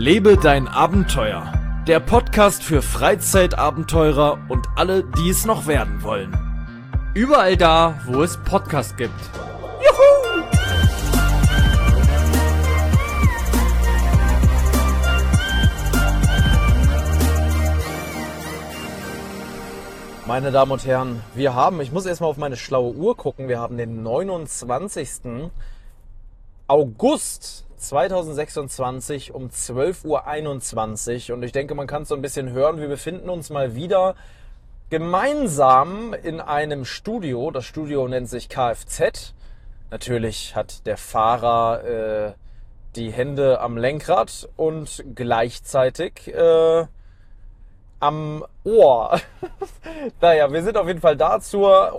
Lebe dein Abenteuer. Der Podcast für Freizeitabenteurer und alle, die es noch werden wollen. Überall da, wo es Podcasts gibt. Juhu! Meine Damen und Herren, ich muss erstmal auf meine schlaue Uhr gucken, wir haben den 29. August 2026 um 12:21 Uhr und ich denke, man kann es so ein bisschen hören, wir befinden uns mal wieder gemeinsam in einem Studio. Das Studio nennt sich Kfz. Natürlich hat der Fahrer die Hände am Lenkrad und gleichzeitig am Ohr. Naja, wir sind auf jeden Fall da zur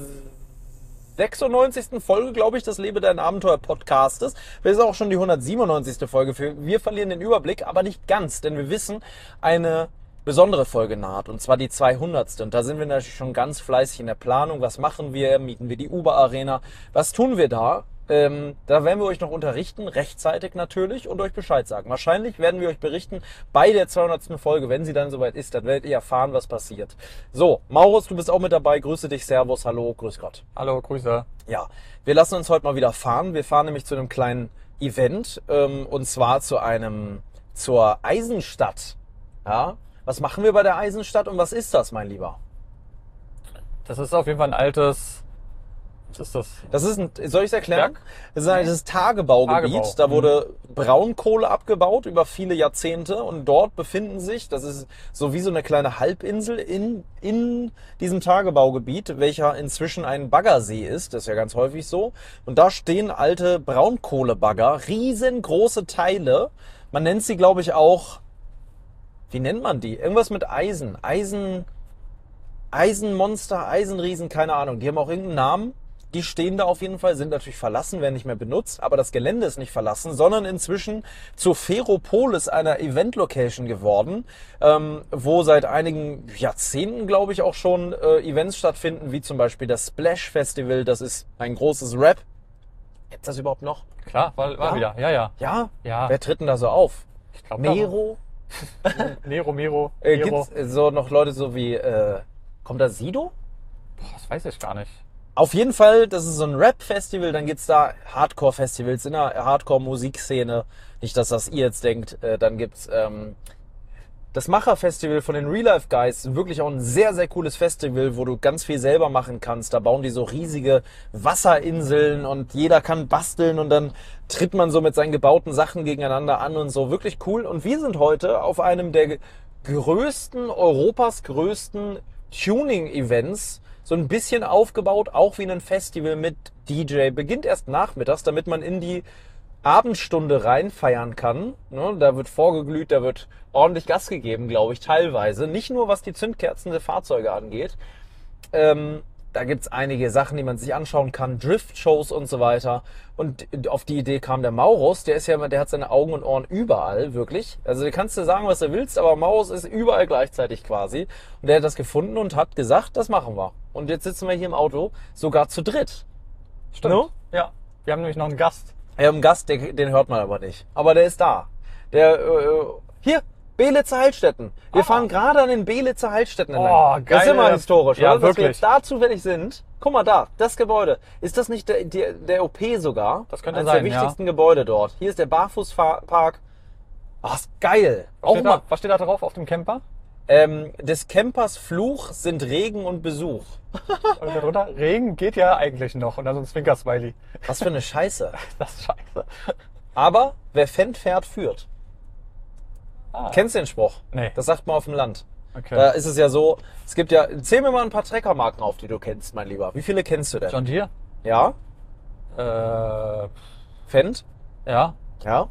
196. Folge, glaube ich, des Lebe dein Abenteuer Podcastes. Das ist auch schon die 197. Folge. Wir verlieren den Überblick, aber nicht ganz, denn wir wissen, eine besondere Folge naht, und zwar die 200. Und da sind wir natürlich schon ganz fleißig in der Planung. Was machen wir? Mieten wir die Uber-Arena? Was tun wir da? Da werden wir euch noch unterrichten, rechtzeitig natürlich, und euch Bescheid sagen. Wahrscheinlich werden wir euch berichten bei der 200. Folge, wenn sie dann soweit ist. Dann werdet ihr erfahren, was passiert. So, Maurus, du bist auch mit dabei. Grüße dich, Servus, hallo, grüß Gott. Hallo, Grüße. Ja, wir lassen uns heute mal wieder fahren. Wir fahren nämlich zu einem kleinen Event, und zwar zur Eisenstadt. Ja, was machen wir bei der Eisenstadt und was ist das, mein Lieber? Das ist auf jeden Fall ein altes... Was ist das? Das ist soll ich es erklären? Berg? Das ist ein Tagebaugebiet. Tagebau. Da wurde Braunkohle abgebaut über viele Jahrzehnte und dort befinden sich, das ist so wie so eine kleine Halbinsel in diesem Tagebaugebiet, welcher inzwischen ein Baggersee ist. Das ist ja ganz häufig so. Und da stehen alte Braunkohlebagger, riesengroße Teile. Man nennt sie, glaube ich, auch, wie nennt man die? Irgendwas mit Eisenmonster, Eisenriesen, keine Ahnung. Die haben auch irgendeinen Namen. Die stehen da auf jeden Fall, sind natürlich verlassen, werden nicht mehr benutzt, aber das Gelände ist nicht verlassen, sondern inzwischen zur Ferropolis, einer Event-Location geworden, wo seit einigen Jahrzehnten, glaube ich, auch schon Events stattfinden, wie zum Beispiel das Splash Festival. Das ist ein großes Rap. Gibt's das überhaupt noch? Klar, war wieder. Ja. Ja? Ja. Wer tritt denn da so auf? Ich glaub, Nero? Miro. Gibt's so noch Leute so wie, kommt da Sido? Boah, das weiß ich gar nicht. Auf jeden Fall, das ist so ein Rap-Festival, dann gibt's da Hardcore-Festivals in der Hardcore-Musikszene. Nicht, dass das ihr jetzt denkt. Dann gibt's das Macher-Festival von den Real-Life-Guys. Wirklich auch ein sehr, sehr cooles Festival, wo du ganz viel selber machen kannst. Da bauen die so riesige Wasserinseln und jeder kann basteln und dann tritt man so mit seinen gebauten Sachen gegeneinander an und so. Wirklich cool. Und wir sind heute auf einem der Europas größten Tuning-Events, so ein bisschen aufgebaut, auch wie ein Festival mit DJ. Beginnt erst nachmittags, damit man in die Abendstunde rein feiern kann. Ne, da wird vorgeglüht, da wird ordentlich Gas gegeben, glaube ich, teilweise. Nicht nur, was die Zündkerzen der Fahrzeuge angeht. Da gibt's einige Sachen, die man sich anschauen kann, Drift-Shows und so weiter. Und auf die Idee kam der Maurus, der hat seine Augen und Ohren überall, wirklich. Also du kannst dir sagen, was du willst, aber Maurus ist überall gleichzeitig quasi. Und der hat das gefunden und hat gesagt, das machen wir. Und jetzt sitzen wir hier im Auto, sogar zu dritt. Stimmt. No? Ja. Wir haben nämlich noch einen Gast. Wir haben einen Gast, den hört man aber nicht. Aber der ist da. Hier, Beelitzer Heilstätten. Wir fahren gerade an den Beelitzer Heilstätten entlang. Geil. Das ist immer historisch, Ja, oder? Dass wir wirklich. jetzt da zufällig sind. Guck mal da, das Gebäude. Ist das nicht der OP sogar? Das könnte Eines sein, der wichtigsten Gebäude dort. Hier ist der Barfußpark. Ach, ist geil. Was steht da drauf auf dem Camper? Des Campers Fluch sind Regen und Besuch. Und darunter, Regen geht ja eigentlich noch. Und dann so ein Zwinker-Smiley. Was für eine Scheiße. Das ist scheiße. Aber wer fährt, führt. Kennst du den Spruch? Nee. Das sagt man auf dem Land. Okay. Da ist es ja so, zähl mir mal ein paar Treckermarken auf, die du kennst, mein Lieber. Wie viele kennst du denn? John Deere? Ja? Fendt? Ja. Ja?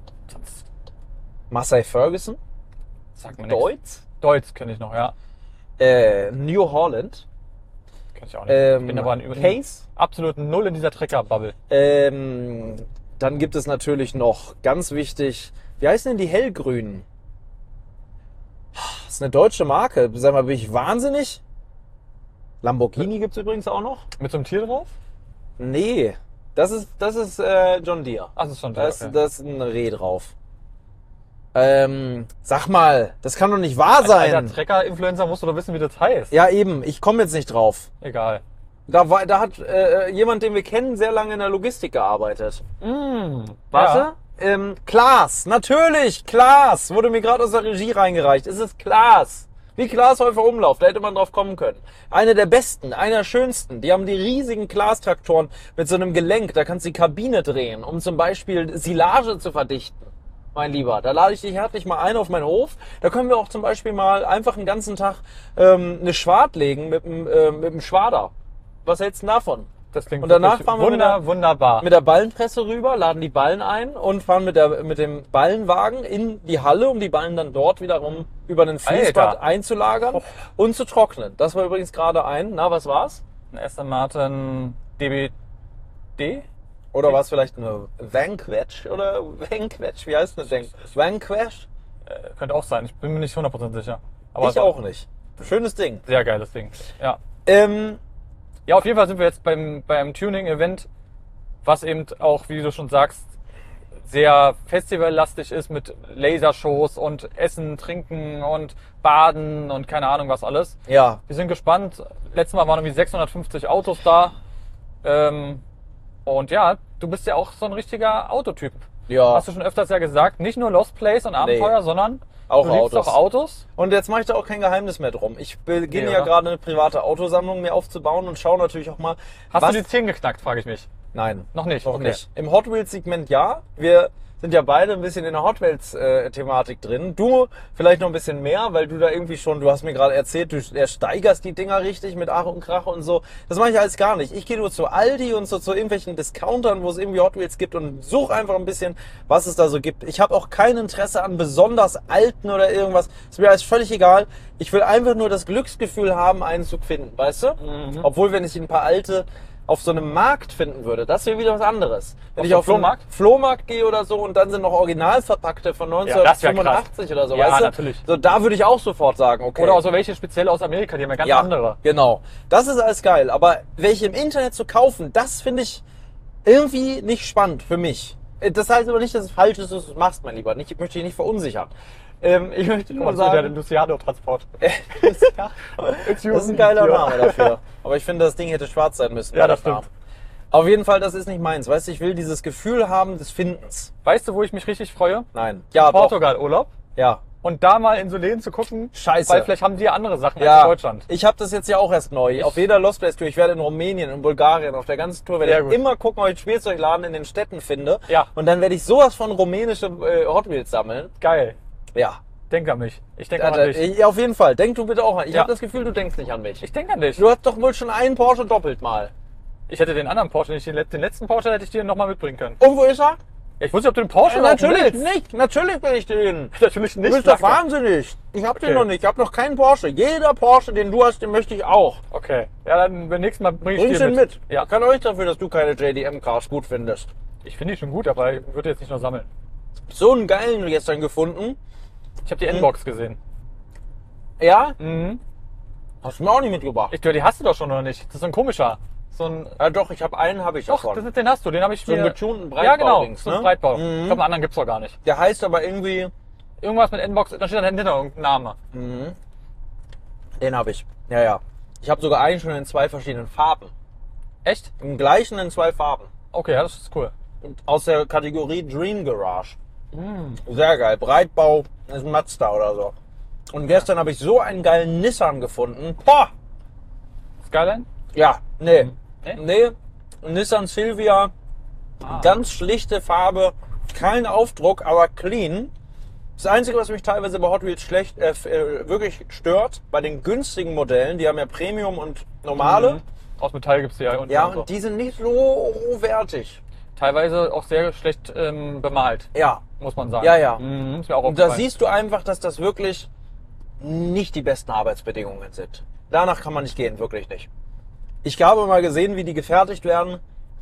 Massey Ferguson? Sag mir nichts. Deutz? Deutz kenne ich noch, ja. New Holland? Kenn ich auch nicht. Ich bin aber Case? absolut null in dieser Trecker-Bubble. Dann gibt es natürlich noch, ganz wichtig, wie heißen denn die hellgrünen? Das ist eine deutsche Marke. Sag mal, bin ich wahnsinnig? Lamborghini gibt's übrigens auch noch. Mit so einem Tier drauf? Nee, das ist John Deere. Ach, das ist schon Deere. Da ist ein Reh drauf. Sag mal, das kann doch nicht wahr sein. Alter Trecker-Influencer musst du doch wissen, wie das heißt. Ja, eben, ich komme jetzt nicht drauf. Egal. Da hat jemand, den wir kennen, sehr lange in der Logistik gearbeitet. Warte. Klaas, natürlich, Klaas, wurde mir gerade aus der Regie reingereicht. Es ist Klaas. Wie Glashäufer Umlauf, da hätte man drauf kommen können. Eine der besten, einer der schönsten. Die haben die riesigen Glastraktoren mit so einem Gelenk, da kannst du die Kabine drehen, um zum Beispiel Silage zu verdichten. Mein Lieber, da lade ich dich herzlich mal ein auf meinen Hof. Da können wir auch zum Beispiel mal einfach einen ganzen Tag eine Schwart legen mit dem Schwader. Was hältst du denn davon? Das klingt Und danach wirklich fahren wir wunderbar. mit der Ballenpresse rüber, laden die Ballen ein und fahren mit dem Ballenwagen in die Halle, um die Ballen dann dort wiederum über einen Fließband Alter. einzulagern und zu trocknen. Das war übrigens gerade was war's? Ein Aston Martin DBD? Oder war es vielleicht eine Vanquish oder Vanquish? Wie heißt das Ding? Vanquish? Könnte auch sein, ich bin mir nicht 100% sicher. Aber Ich auch nicht. Schönes Ding. Sehr geiles Ding. Ja. Ähm, Ja, auf jeden Fall sind wir jetzt beim Tuning-Event, was eben auch, wie du schon sagst, sehr festivallastig ist mit Lasershows und Essen, Trinken und Baden und keine Ahnung was alles. ja, Wir sind gespannt. Letztes Mal waren irgendwie 650 Autos da. Und ja, du bist ja auch so ein richtiger Autotyp. ja. Hast du schon öfters ja gesagt, nicht nur Lost Place und Abenteuer, sondern Auch du liebst Autos. auch Autos. Und jetzt mache ich da auch kein Geheimnis mehr drum. Ich beginne Nee, ja oder? gerade eine private Autosammlung mir aufzubauen und schaue natürlich auch mal, Hast du die 10 geknackt, frage ich mich. Nein. Noch nicht? Noch Okay. nicht. Im Hot Wheels Segment ja. Wir sind ja beide ein bisschen in der Hot Wheels Thematik drin. Du vielleicht noch ein bisschen mehr, weil du da irgendwie schon, du hast mir gerade erzählt, du steigerst die Dinger richtig mit Ach und Krach und so. Das mache ich alles gar nicht. Ich gehe nur zu Aldi und so zu irgendwelchen Discountern, wo es irgendwie Hot Wheels gibt und suche einfach ein bisschen, was es da so gibt. Ich habe auch kein Interesse an besonders alten oder irgendwas. Ist mir alles völlig egal. Ich will einfach nur das Glücksgefühl haben, einen zu finden, weißt du? Obwohl, wenn ich ein paar alte auf so einem Markt finden würde, das wäre wieder was anderes. Wenn Auf ich so auf Flohmarkt? einen Flohmarkt gehe oder so und dann sind noch Originalverpackte von Ja, das wär 1985 oder so, Ja, weißt du? natürlich. So, da würde ich auch sofort sagen, okay. Oder auch so welche speziell aus Amerika, die haben ja ganz ja, andere. genau. Das ist alles geil. Aber welche im Internet zu kaufen, das finde ich irgendwie nicht spannend für mich. Das heißt aber nicht, dass es falsch ist, dass du es machst, mein Lieber. Ich möchte dich nicht verunsichern. Ich möchte nur Was mit der sagen, Luciano-Transport? das ist ein geiler Name dafür. Aber ich finde, das Ding hätte schwarz sein müssen. Ja, bei das der Farbe. stimmt. Auf jeden Fall, das ist nicht meins. Weißt du, ich will dieses Gefühl haben des Findens. Weißt du, wo ich mich richtig freue? Nein. Ja, doch. Portugal-Urlaub. Ja. Und da mal in so Läden zu gucken. Scheiße. Weil vielleicht haben die ja andere Sachen als Ja, in Deutschland. ich habe das jetzt ja auch erst neu. Auf jeder Lost Place Tour. Ich werde in Rumänien, in Bulgarien, auf der ganzen Tour werde Sehr ich gut. immer gucken, ob ich einen Spielzeugladen in den Städten finde. Ja. Und dann werde ich sowas von rumänische Hot Wheels sammeln. Geil. Ja. Denk an mich. Ich denke an dich. Ja, auf jeden Fall. Denk du bitte auch an. Ich Ja. habe das Gefühl, du denkst nicht an mich. Ich denke an dich. Du hast doch wohl schon einen Porsche doppelt mal. Ich hätte den anderen Porsche nicht, den letzten Porsche hätte ich dir nochmal mitbringen können. Und wo ist er? Ja, ich wusste nicht, ob du den Porsche noch Natürlich willst. nicht. Natürlich will ich den. Natürlich Du nicht. bist doch Lacker. wahnsinnig. Ich hab den Okay. noch nicht. Ich hab noch keinen Porsche. Jeder Porsche, den du hast, den möchte ich auch. Okay. Ja, dann beim nächsten Mal bringe ich Bringst dir den mit. Ja. Ich kann euch dafür, dass du keine JDM-Cars gut findest. Ich finde die schon gut, aber ich würde jetzt nicht nur sammeln. So einen geilen gestern gefunden. Ich habe die N-Box gesehen. Ja? Mhm. Hast du mir auch nicht mitgebracht. Die hast du doch schon oder nicht? Das ist so ein komischer. So ein. Ja doch, einen habe ich Doch, davon. den hast du. Den habe ich So einen mir. getunten Ja, genau. Breitbau-Dings, So ein ne? Breitbau. Mhm. Ich glaube, einen anderen gibt's doch gar nicht. Der heißt aber irgendwie, Irgendwas mit N-Box, da steht dahinter irgendein Name. den habe ich. Ja, ja. Ich habe sogar einen schon in 2 verschiedenen Farben. Echt? Im gleichen in 2 Farben. Okay, ja, das ist cool. Und aus der Kategorie Dream Garage. Sehr geil. Breitbau ist ein Mazda oder so. Und gestern habe ich so einen geilen Nissan gefunden. Boah! Skyline? Ja, nee. Nee? Nee. Nissan Silvia. Ganz schlichte Farbe. Kein Aufdruck, aber clean. Das Einzige, was mich teilweise bei Hot Wheels wirklich stört, bei den günstigen Modellen, die haben ja Premium und normale. Aus Metall gibt's die ja. Und Ja, so. und die sind nicht so wertig. Teilweise auch sehr schlecht bemalt, Ja. muss man sagen. Ja, ja. Mhm, ist mir auch Und da aufgefallen. siehst du einfach, dass das wirklich nicht die besten Arbeitsbedingungen sind. Danach kann man nicht gehen, wirklich nicht. Ich habe mal gesehen, wie die gefertigt werden.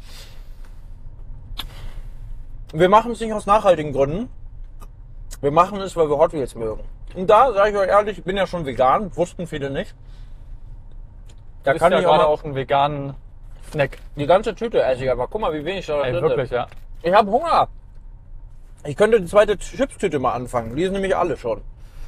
Wir machen es nicht aus nachhaltigen Gründen. Wir machen es, weil wir Hot Wheels mögen. Und da, sage ich euch ehrlich, ich bin ja schon vegan, wussten viele nicht. Da Du kann isst ich ja gerade auch auch einen veganen Snack. die ganze Tüte esse ich einfach. Guck mal, wie wenig da Ey, drin wirklich, ist. ja. Ich habe Hunger. Ich könnte die zweite Chipstüte mal anfangen. Die ist nämlich alle schon.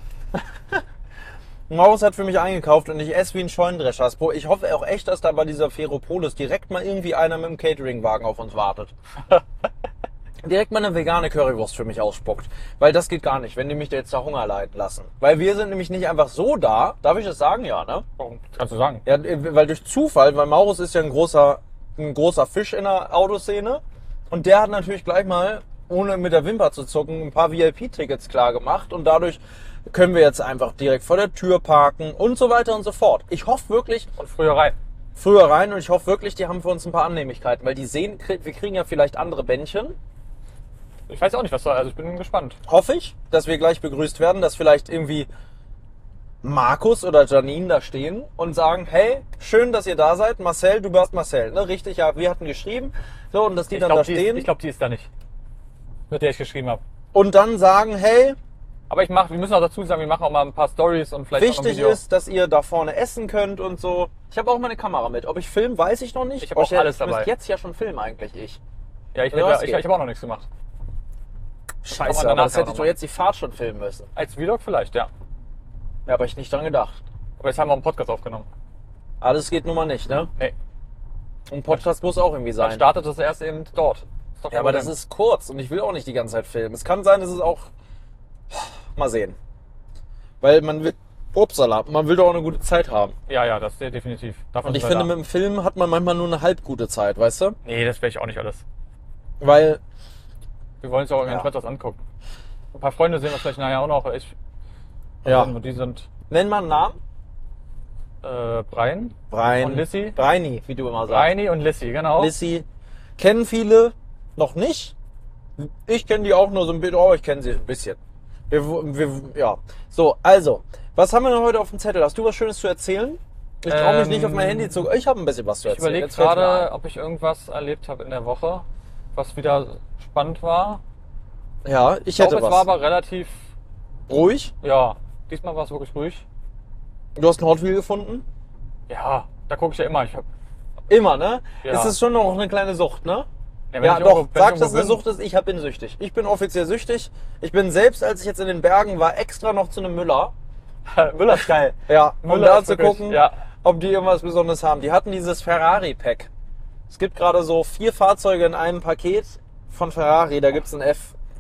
Maus hat für mich eingekauft und ich esse wie ein Scheunendrescher. Ich hoffe auch echt, dass da bei dieser Ferropolis direkt mal irgendwie einer mit dem Cateringwagen auf uns wartet. Direkt mal eine vegane Currywurst für mich ausspuckt. Weil das geht gar nicht, wenn die mich da jetzt da Hunger leiden lassen. Weil wir sind nämlich nicht einfach so da. Darf ich das sagen? Ja, ne? Warum? Kannst du sagen. Ja, weil durch Zufall, weil Maurus ist ja ein großer Fisch in der Autoszene. Und der hat natürlich gleich mal, ohne mit der Wimper zu zucken, ein paar VIP-Tickets klar gemacht. Und dadurch können wir jetzt einfach direkt vor der Tür parken und so weiter und so fort. Ich hoffe wirklich... Und früher rein. Früher rein und ich hoffe wirklich, die haben für uns ein paar Annehmlichkeiten. Weil die sehen, wir kriegen ja vielleicht andere Bändchen. Ich weiß auch nicht, was da, also ich bin gespannt. Hoffe ich, dass wir gleich begrüßt werden, dass vielleicht irgendwie Markus oder Janine da stehen und sagen, hey, schön, dass ihr da seid. Marcel, du warst Marcel, ne? Richtig, ja, wir hatten geschrieben. So, und dass die dann da stehen. Ich glaube, die ist da nicht. Mit der ich geschrieben habe. Und dann sagen, hey, aber wir müssen auch dazu sagen, wir machen auch mal ein paar Stories und vielleicht auch wichtig ein Video. ist, dass ihr da vorne essen könnt und so. Ich habe auch meine Kamera mit. Ob ich filme, weiß ich noch nicht. Ich habe auch alles dabei. Ich müsste jetzt ja schon filmen eigentlich, ich. Ja, ich habe auch noch nichts gemacht. Scheiße, aber das hätte ich doch jetzt die Fahrt schon filmen müssen. Als Vlog vielleicht, ja. Ja, aber ich nicht dran gedacht. Aber jetzt haben wir einen Podcast aufgenommen. Alles geht nun mal nicht, ne? Nee. Ein Podcast muss auch irgendwie sein. Dann startet das erst eben dort. Ist doch Ja, aber das ist kurz und ich will auch nicht die ganze Zeit filmen. Es kann sein, dass es auch... Mal sehen. Weil man will... Upsala, man will doch auch eine gute Zeit haben. Ja, das ist definitiv. Davon Und ich finde, mit dem Film hat man manchmal nur eine halb gute Zeit, weißt du? Nee, das wäre ich auch nicht alles. Weil... Wir wollen uns auch ganz was angucken. Ein paar Freunde sehen das vielleicht nachher auch noch. Ja. Und die sind Nenn mal einen Namen. Brian und Lissy. Breini, wie du immer sagst. Breini und Lissy, genau. Lissy. Kennen viele noch nicht. Ich kenne die auch nur so ein bisschen. Oh, ich kenne sie ein bisschen. Ja. So, also. Was haben wir denn heute auf dem Zettel? Hast du was Schönes zu erzählen? Ich traue mich nicht auf mein Handy zu... Ich habe ein bisschen was zu Ich erzählen. überlege gerade, ob ich irgendwas erlebt habe in der Woche, was wieder spannend war. Ja, ich Ich hätte glaube, es was. war aber relativ... Ruhig? Ja, diesmal war es wirklich ruhig. Du hast ein Hot Wheel gefunden? Ja, da gucke ich ja immer. Immer, ne? Ja. Es ist schon noch eine kleine Sucht, ne? wenn Ja, ich doch. irgendwo- wenn Sag, ich dass es eine irgendwo Sucht ist. Ich bin süchtig. Ich bin offiziell süchtig. Ich bin selbst, als ich jetzt in den Bergen war, extra noch zu einem Müller. bin. Müller ist geil. Ja, um Müller da ist zu wirklich- gucken, ja. ob die irgendwas Besonderes haben. Die hatten dieses Ferrari-Pack. Es gibt gerade so 4 Fahrzeuge in einem Paket von Ferrari. Da gibt es ein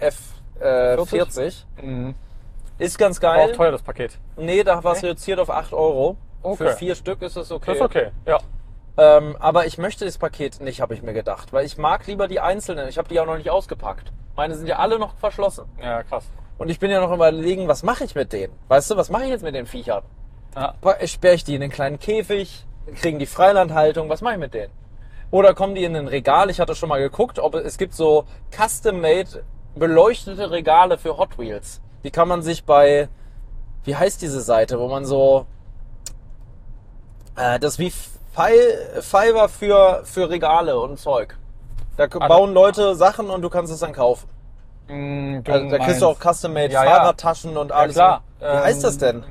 F40. Mhm. Ist ganz War geil. auch teuer, das Paket. Nee, da war es Okay. reduziert auf 8 Euro. Okay. Für 4 Stück ist es okay. Das ist okay, ja. Aber ich möchte das Paket nicht, habe ich mir gedacht. Weil ich mag lieber die einzelnen. Ich habe die auch noch nicht ausgepackt. Meine sind ja alle noch verschlossen. Ja, krass. Und ich bin ja noch überlegen, was mache ich mit denen? Weißt du, was mache ich jetzt mit den Viechern? Ja. Sperre ich die in einen kleinen Käfig? Kriegen die Freilandhaltung? Was mache ich mit denen? Oder kommen die in ein Regal? Ich hatte schon mal geguckt, ob es gibt so custom-made beleuchtete Regale für Hot Wheels. Die kann man sich bei, wie heißt diese Seite, wo man so, das ist wie Fiverr für Regale und Zeug. Da bauen Leute Sachen und du kannst es dann kaufen. Also, da kriegst du auch custom-made Ja, ja. Fahrradtaschen und alles. klar. Wie heißt das denn?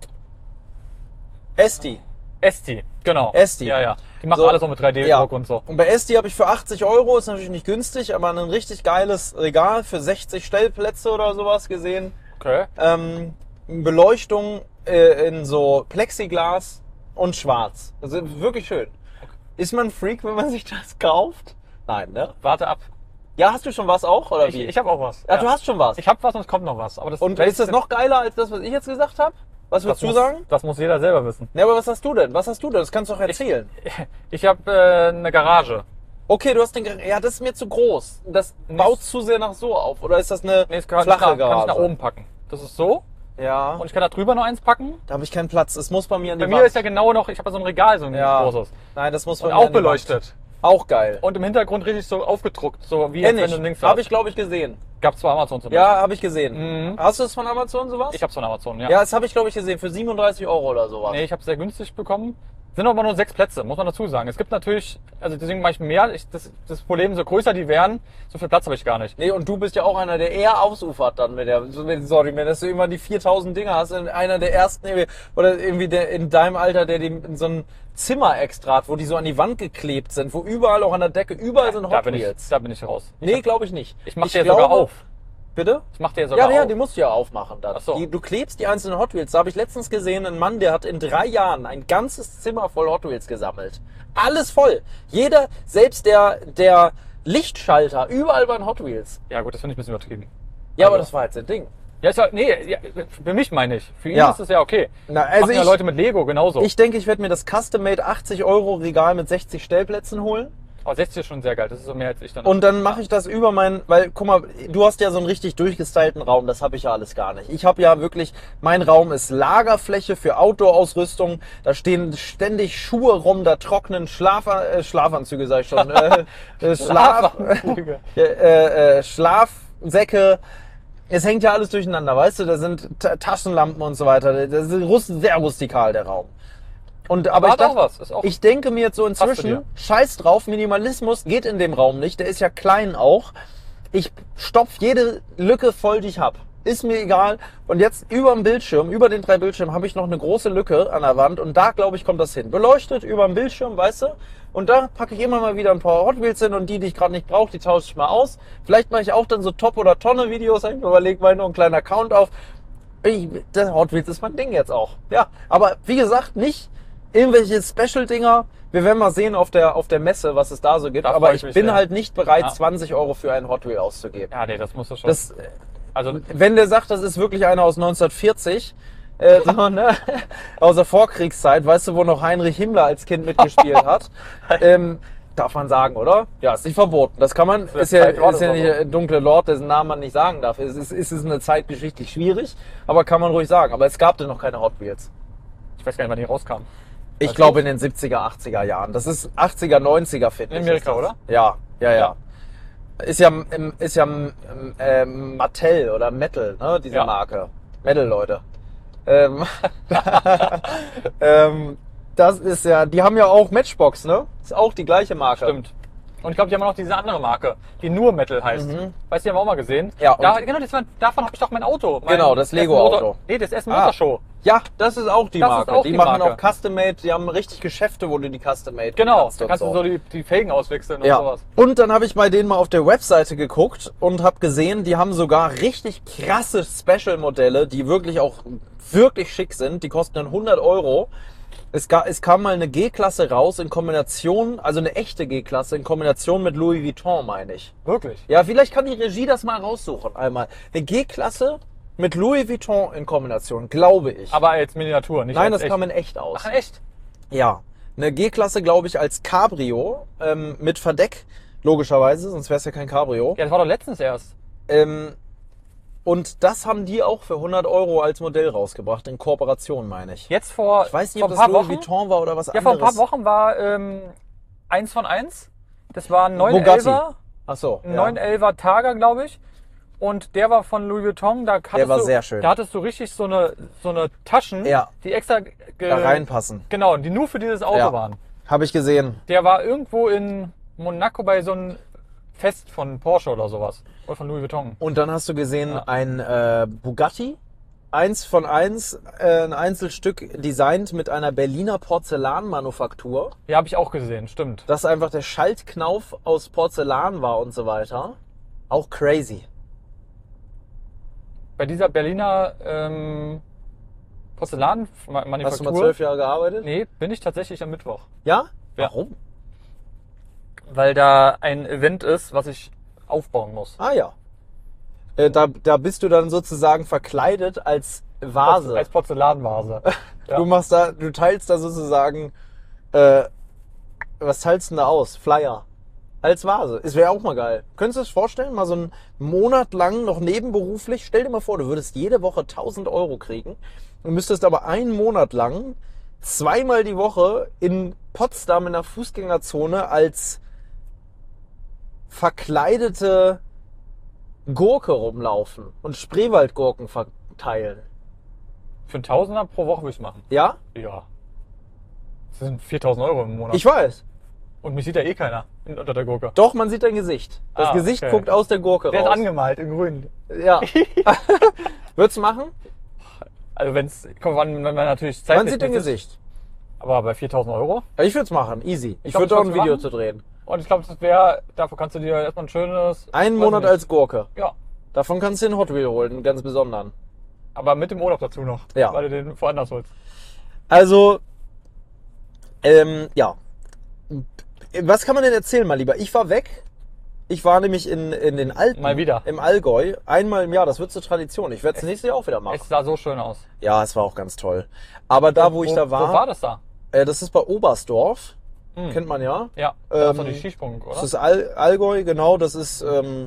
Esti. Esti, genau. Esti. Ja. Die machen So, alles auch mit 3D-Druck und so. Und bei Esti habe ich für 80 Euro, ist natürlich nicht günstig, aber ein richtig geiles Regal für 60 Stellplätze oder sowas gesehen. Okay. Beleuchtung in so Plexiglas und schwarz. Also wirklich schön. Ist man ein Freak, wenn man sich das kauft? Nein, ne? Warte ab. Ja, hast du schon was auch, oder wie? Ich habe auch was. Ja, du hast schon was. Ich habe was und es kommt noch was. Aber das Und ist das noch geiler als das, was ich jetzt gesagt habe? Was würdest du sagen? Das muss jeder selber wissen. Ne, aber was hast du denn? Was hast du denn? Das kannst du doch erzählen. Ich habe eine Garage. Okay, du hast den... Ja, das ist mir zu groß. Das baut zu sehr nach so auf. Oder ist das eine Nee, es kann flache kann ich Garage? nach oben packen. Das ist so. Ja, Und ich kann da drüber noch eins packen. da habe ich keinen Platz. Es muss bei mir an die Bei Wand. mir ist ja genau noch, ich habe ja so ein Regal, so ein Ja. großes. Nein, das muss bei Und mir auch an die Wand. beleuchtet. Auch geil. Und im Hintergrund richtig so aufgedruckt. So wie Kenn jetzt, ich. wenn du links Habe hast. ich, glaube ich, gesehen. Gab's bei Amazon zum Ja, habe ich gesehen. Mhm. Hast du es von Amazon sowas? Ich hab's von Amazon, ja. Ja, das habe ich, glaube ich, gesehen. Für 37 Euro oder sowas. Nee, ich habe sehr günstig bekommen. Sind aber nur 6 Plätze, muss man dazu sagen. Es gibt natürlich, also deswegen mache ich mehr. Das Problem, so größer die wären, so viel Platz habe ich gar nicht. Nee, und du bist ja auch einer, der eher ausufert dann mit dem Sortiment, dass du immer die 4000 Dinger hast. Einer der ersten, oder irgendwie der in deinem Alter, der in so ein Zimmer extra hat, wo die so an die Wand geklebt sind, wo überall auch an der Decke, überall sind Hot Wheels. Da bin ich raus. Nee, glaube ich nicht. Ich mache Ich die ja sogar glaube- auf. Bitte? Das macht der sogar Ja, auf. die musst du ja aufmachen dann. Ach so. Du klebst die einzelnen Hot Wheels. Da habe ich letztens gesehen, einen Mann, der hat in 3 Jahren ein ganzes Zimmer voll Hot Wheels gesammelt. Alles voll. Jeder, selbst der Lichtschalter, überall waren Hot Wheels. Ja gut, das finde ich ein bisschen übertrieben. Ja, Also- aber das war halt sein Ding. Ja, ist ja, nee, ja, für mich meine ich. Für ihn Ja. ist es ja okay. Na, also Machen ja Leute mit Lego genauso. Ich denke, ich werde mir das Custom-Made 80 € Regal mit 60 Stellplätzen holen. Aber 60 ist schon sehr geil. Das ist so mehr als ich dann. Und dann mache ich das über weil, guck mal, du hast ja so einen richtig durchgestylten Raum, das habe ich ja alles gar nicht. Ich habe ja wirklich, mein Raum ist Lagerfläche für Outdoor-Ausrüstung, da stehen ständig Schuhe rum, da trocknen Schlafanzüge, sag ich schon, Schlafanzüge. Schlafsäcke. Es hängt ja alles durcheinander, weißt du, da sind Taschenlampen und so weiter. Das ist sehr rustikal, der Raum. Aber ich hat auch dachte, was. Ist auch ich denke mir jetzt so passt zu inzwischen, dir. scheiß drauf, Minimalismus geht in dem Raum nicht, der ist ja klein auch. Ich stopf jede Lücke voll, die ich hab. Ist mir egal. Und jetzt über dem Bildschirm, über den 3 Bildschirmen, habe ich noch eine große Lücke an der Wand und da, glaube ich, kommt das hin. Beleuchtet über dem Bildschirm, weißt du? Und da packe ich immer mal wieder ein paar Hot Wheels hin und die ich gerade nicht brauche, die tausche ich mal aus. Vielleicht mache ich auch dann so Top- oder Tonne-Videos, habe ich mir überlegt, mal noch einen kleinen Account auf. Der Hot Wheels ist mein Ding jetzt auch. Ja, aber wie gesagt, nicht irgendwelche Special-Dinger. Wir werden mal sehen auf der Messe, was es da so gibt. Da Aber freu ich mich bin sehr. halt nicht bereit, Ja. 20 € für einen Hot Wheel auszugeben. Ja, nee, das musst du schon. Das, also, wenn der sagt, das ist wirklich einer aus 1940, so, ne? Aus der Vorkriegszeit, weißt du, wo noch Heinrich Himmler als Kind mitgespielt hat, darf man sagen, oder? Ja, ist nicht verboten. Das kann man, ist ja nicht der dunkle Lord, dessen Namen man nicht sagen darf. Es ist eine Zeit geschichtlich schwierig, aber kann man ruhig sagen. Aber es gab denn noch keine Hot Wheels. ich weiß gar nicht, wann die rauskam. Ich Weißt glaube du? in den 70er, 80er Jahren. Das ist 80er, 90er, finde ich. In Amerika, ist das. oder? Ja. Ist ja Mattel oder Metal, ne? Diese Ja. Marke. Metal, Leute. Das ist ja, die haben ja auch Matchbox, ne? Ist auch die gleiche Marke. Stimmt. Und ich glaube, die haben auch noch diese andere Marke, die nur Metal heißt. Weißt du, die haben wir auch mal gesehen. Ja, Da, und- genau, davon habe ich doch mein Auto. Genau, das Lego-Auto. Motor- Nee, das Essen Motor Show. Ja, das ist auch die Das ist Marke. auch die die machen Marke. auch Custom-Made, die haben richtig Geschäfte, wo du die Custom-Made Genau, kannst da und kannst du so die Felgen auswechseln und Ja, sowas. und dann habe ich bei denen mal auf der Webseite geguckt und habe gesehen, die haben sogar richtig krasse Special-Modelle, die wirklich auch wirklich schick sind. Die kosten dann 100 €. Es kam mal eine G-Klasse raus in Kombination, also eine echte G-Klasse in Kombination mit Louis Vuitton, meine ich. Wirklich? Ja, vielleicht kann die Regie das mal raussuchen einmal. Eine G-Klasse mit Louis Vuitton in Kombination, glaube ich. Aber als Miniatur, nicht Nein, als das echt. kam in echt aus. Ach, echt? Ja, eine G-Klasse, glaube ich, als Cabrio mit Verdeck, logischerweise, sonst wäre es ja kein Cabrio. Ja, das war doch letztens erst. Und das haben die auch für 100 € als Modell rausgebracht, in Kooperation, meine ich. Jetzt vor, Ich weiß nicht, vor ob ein das paar Louis Wochen. Vuitton war oder was Ja, vor ein anderes. paar Wochen war 1 von 1. Das war ein Bugatti. 911er. Ach so, Ein ja. 911er Targa, glaube ich. Und der war von Louis Vuitton. Da hattest war du, sehr schön. Da hattest du richtig so eine Taschen, Ja. die extra Da reinpassen. Genau, die nur für dieses Auto Ja. waren. Habe ich gesehen. Der war irgendwo in Monaco bei so einem Fest von Porsche oder sowas. Oder von Louis Vuitton. Und dann hast du gesehen, Ja. ein Bugatti, 1 von 1, ein Einzelstück designt mit einer Berliner Porzellanmanufaktur. Ja, habe ich auch gesehen, stimmt. Dass einfach der Schaltknauf aus Porzellan war und so weiter. Auch crazy. Bei dieser Berliner Porzellanmanufaktur. Hast du mal 12 Jahre gearbeitet? Nee, bin ich tatsächlich am Mittwoch. Ja? Ja. Warum? Weil da ein Event ist, was ich aufbauen muss. Ah ja. Da bist du dann sozusagen verkleidet als Vase. Als Porzellanvase. Ja. Du teilst da sozusagen, was teilst du denn da aus? Flyer. Als Vase. Es wäre auch mal geil. Könntest du dir das vorstellen? Mal so einen Monat lang noch nebenberuflich. Stell dir mal vor, du würdest jede Woche 1000 € kriegen. Du müsstest aber einen Monat lang zweimal die Woche in Potsdam in der Fußgängerzone als verkleidete Gurke rumlaufen und Spreewaldgurken verteilen. Für einen Tausender pro Woche würde ich machen. Ja? Ja. Das sind 4.000 € im Monat. Ich weiß. Und mich sieht ja eh keiner unter der Gurke. Doch, man sieht dein Gesicht. Das Ah, Gesicht okay. guckt aus der Gurke Der ist raus. angemalt in grün. Ja. Würdest du machen? Also kommt wenn man natürlich Zeit Man sieht dein Gesicht. Aber bei 4.000 €? Ja, ich würde es machen. Easy. Ich glaub, würde ich auch ein würd's Video machen. zu drehen. Und ich glaube, das wäre, dafür kannst du dir erstmal ein schönes... Einen weiß Monat nicht. als Gurke. Ja. Davon kannst du den Hot Wheel holen, einen ganz besonderen. Aber mit dem Urlaub dazu noch. Ja. Weil du den woanders holst. Also, ja. Was kann man denn erzählen, mein Lieber? Ich war weg. Ich war nämlich in den Alpen. Mal wieder. Im Allgäu. Einmal im Jahr. Das wird zur Tradition. Ich werde es nächstes Jahr auch wieder machen. Es sah so schön aus. Ja, es war auch ganz toll. Aber da, wo ich da war. Wo war das da? Das ist bei Oberstdorf. Kennt man ja. Ja, da ist doch die Skisprung, oder? Das ist Allgäu, genau. Das ist,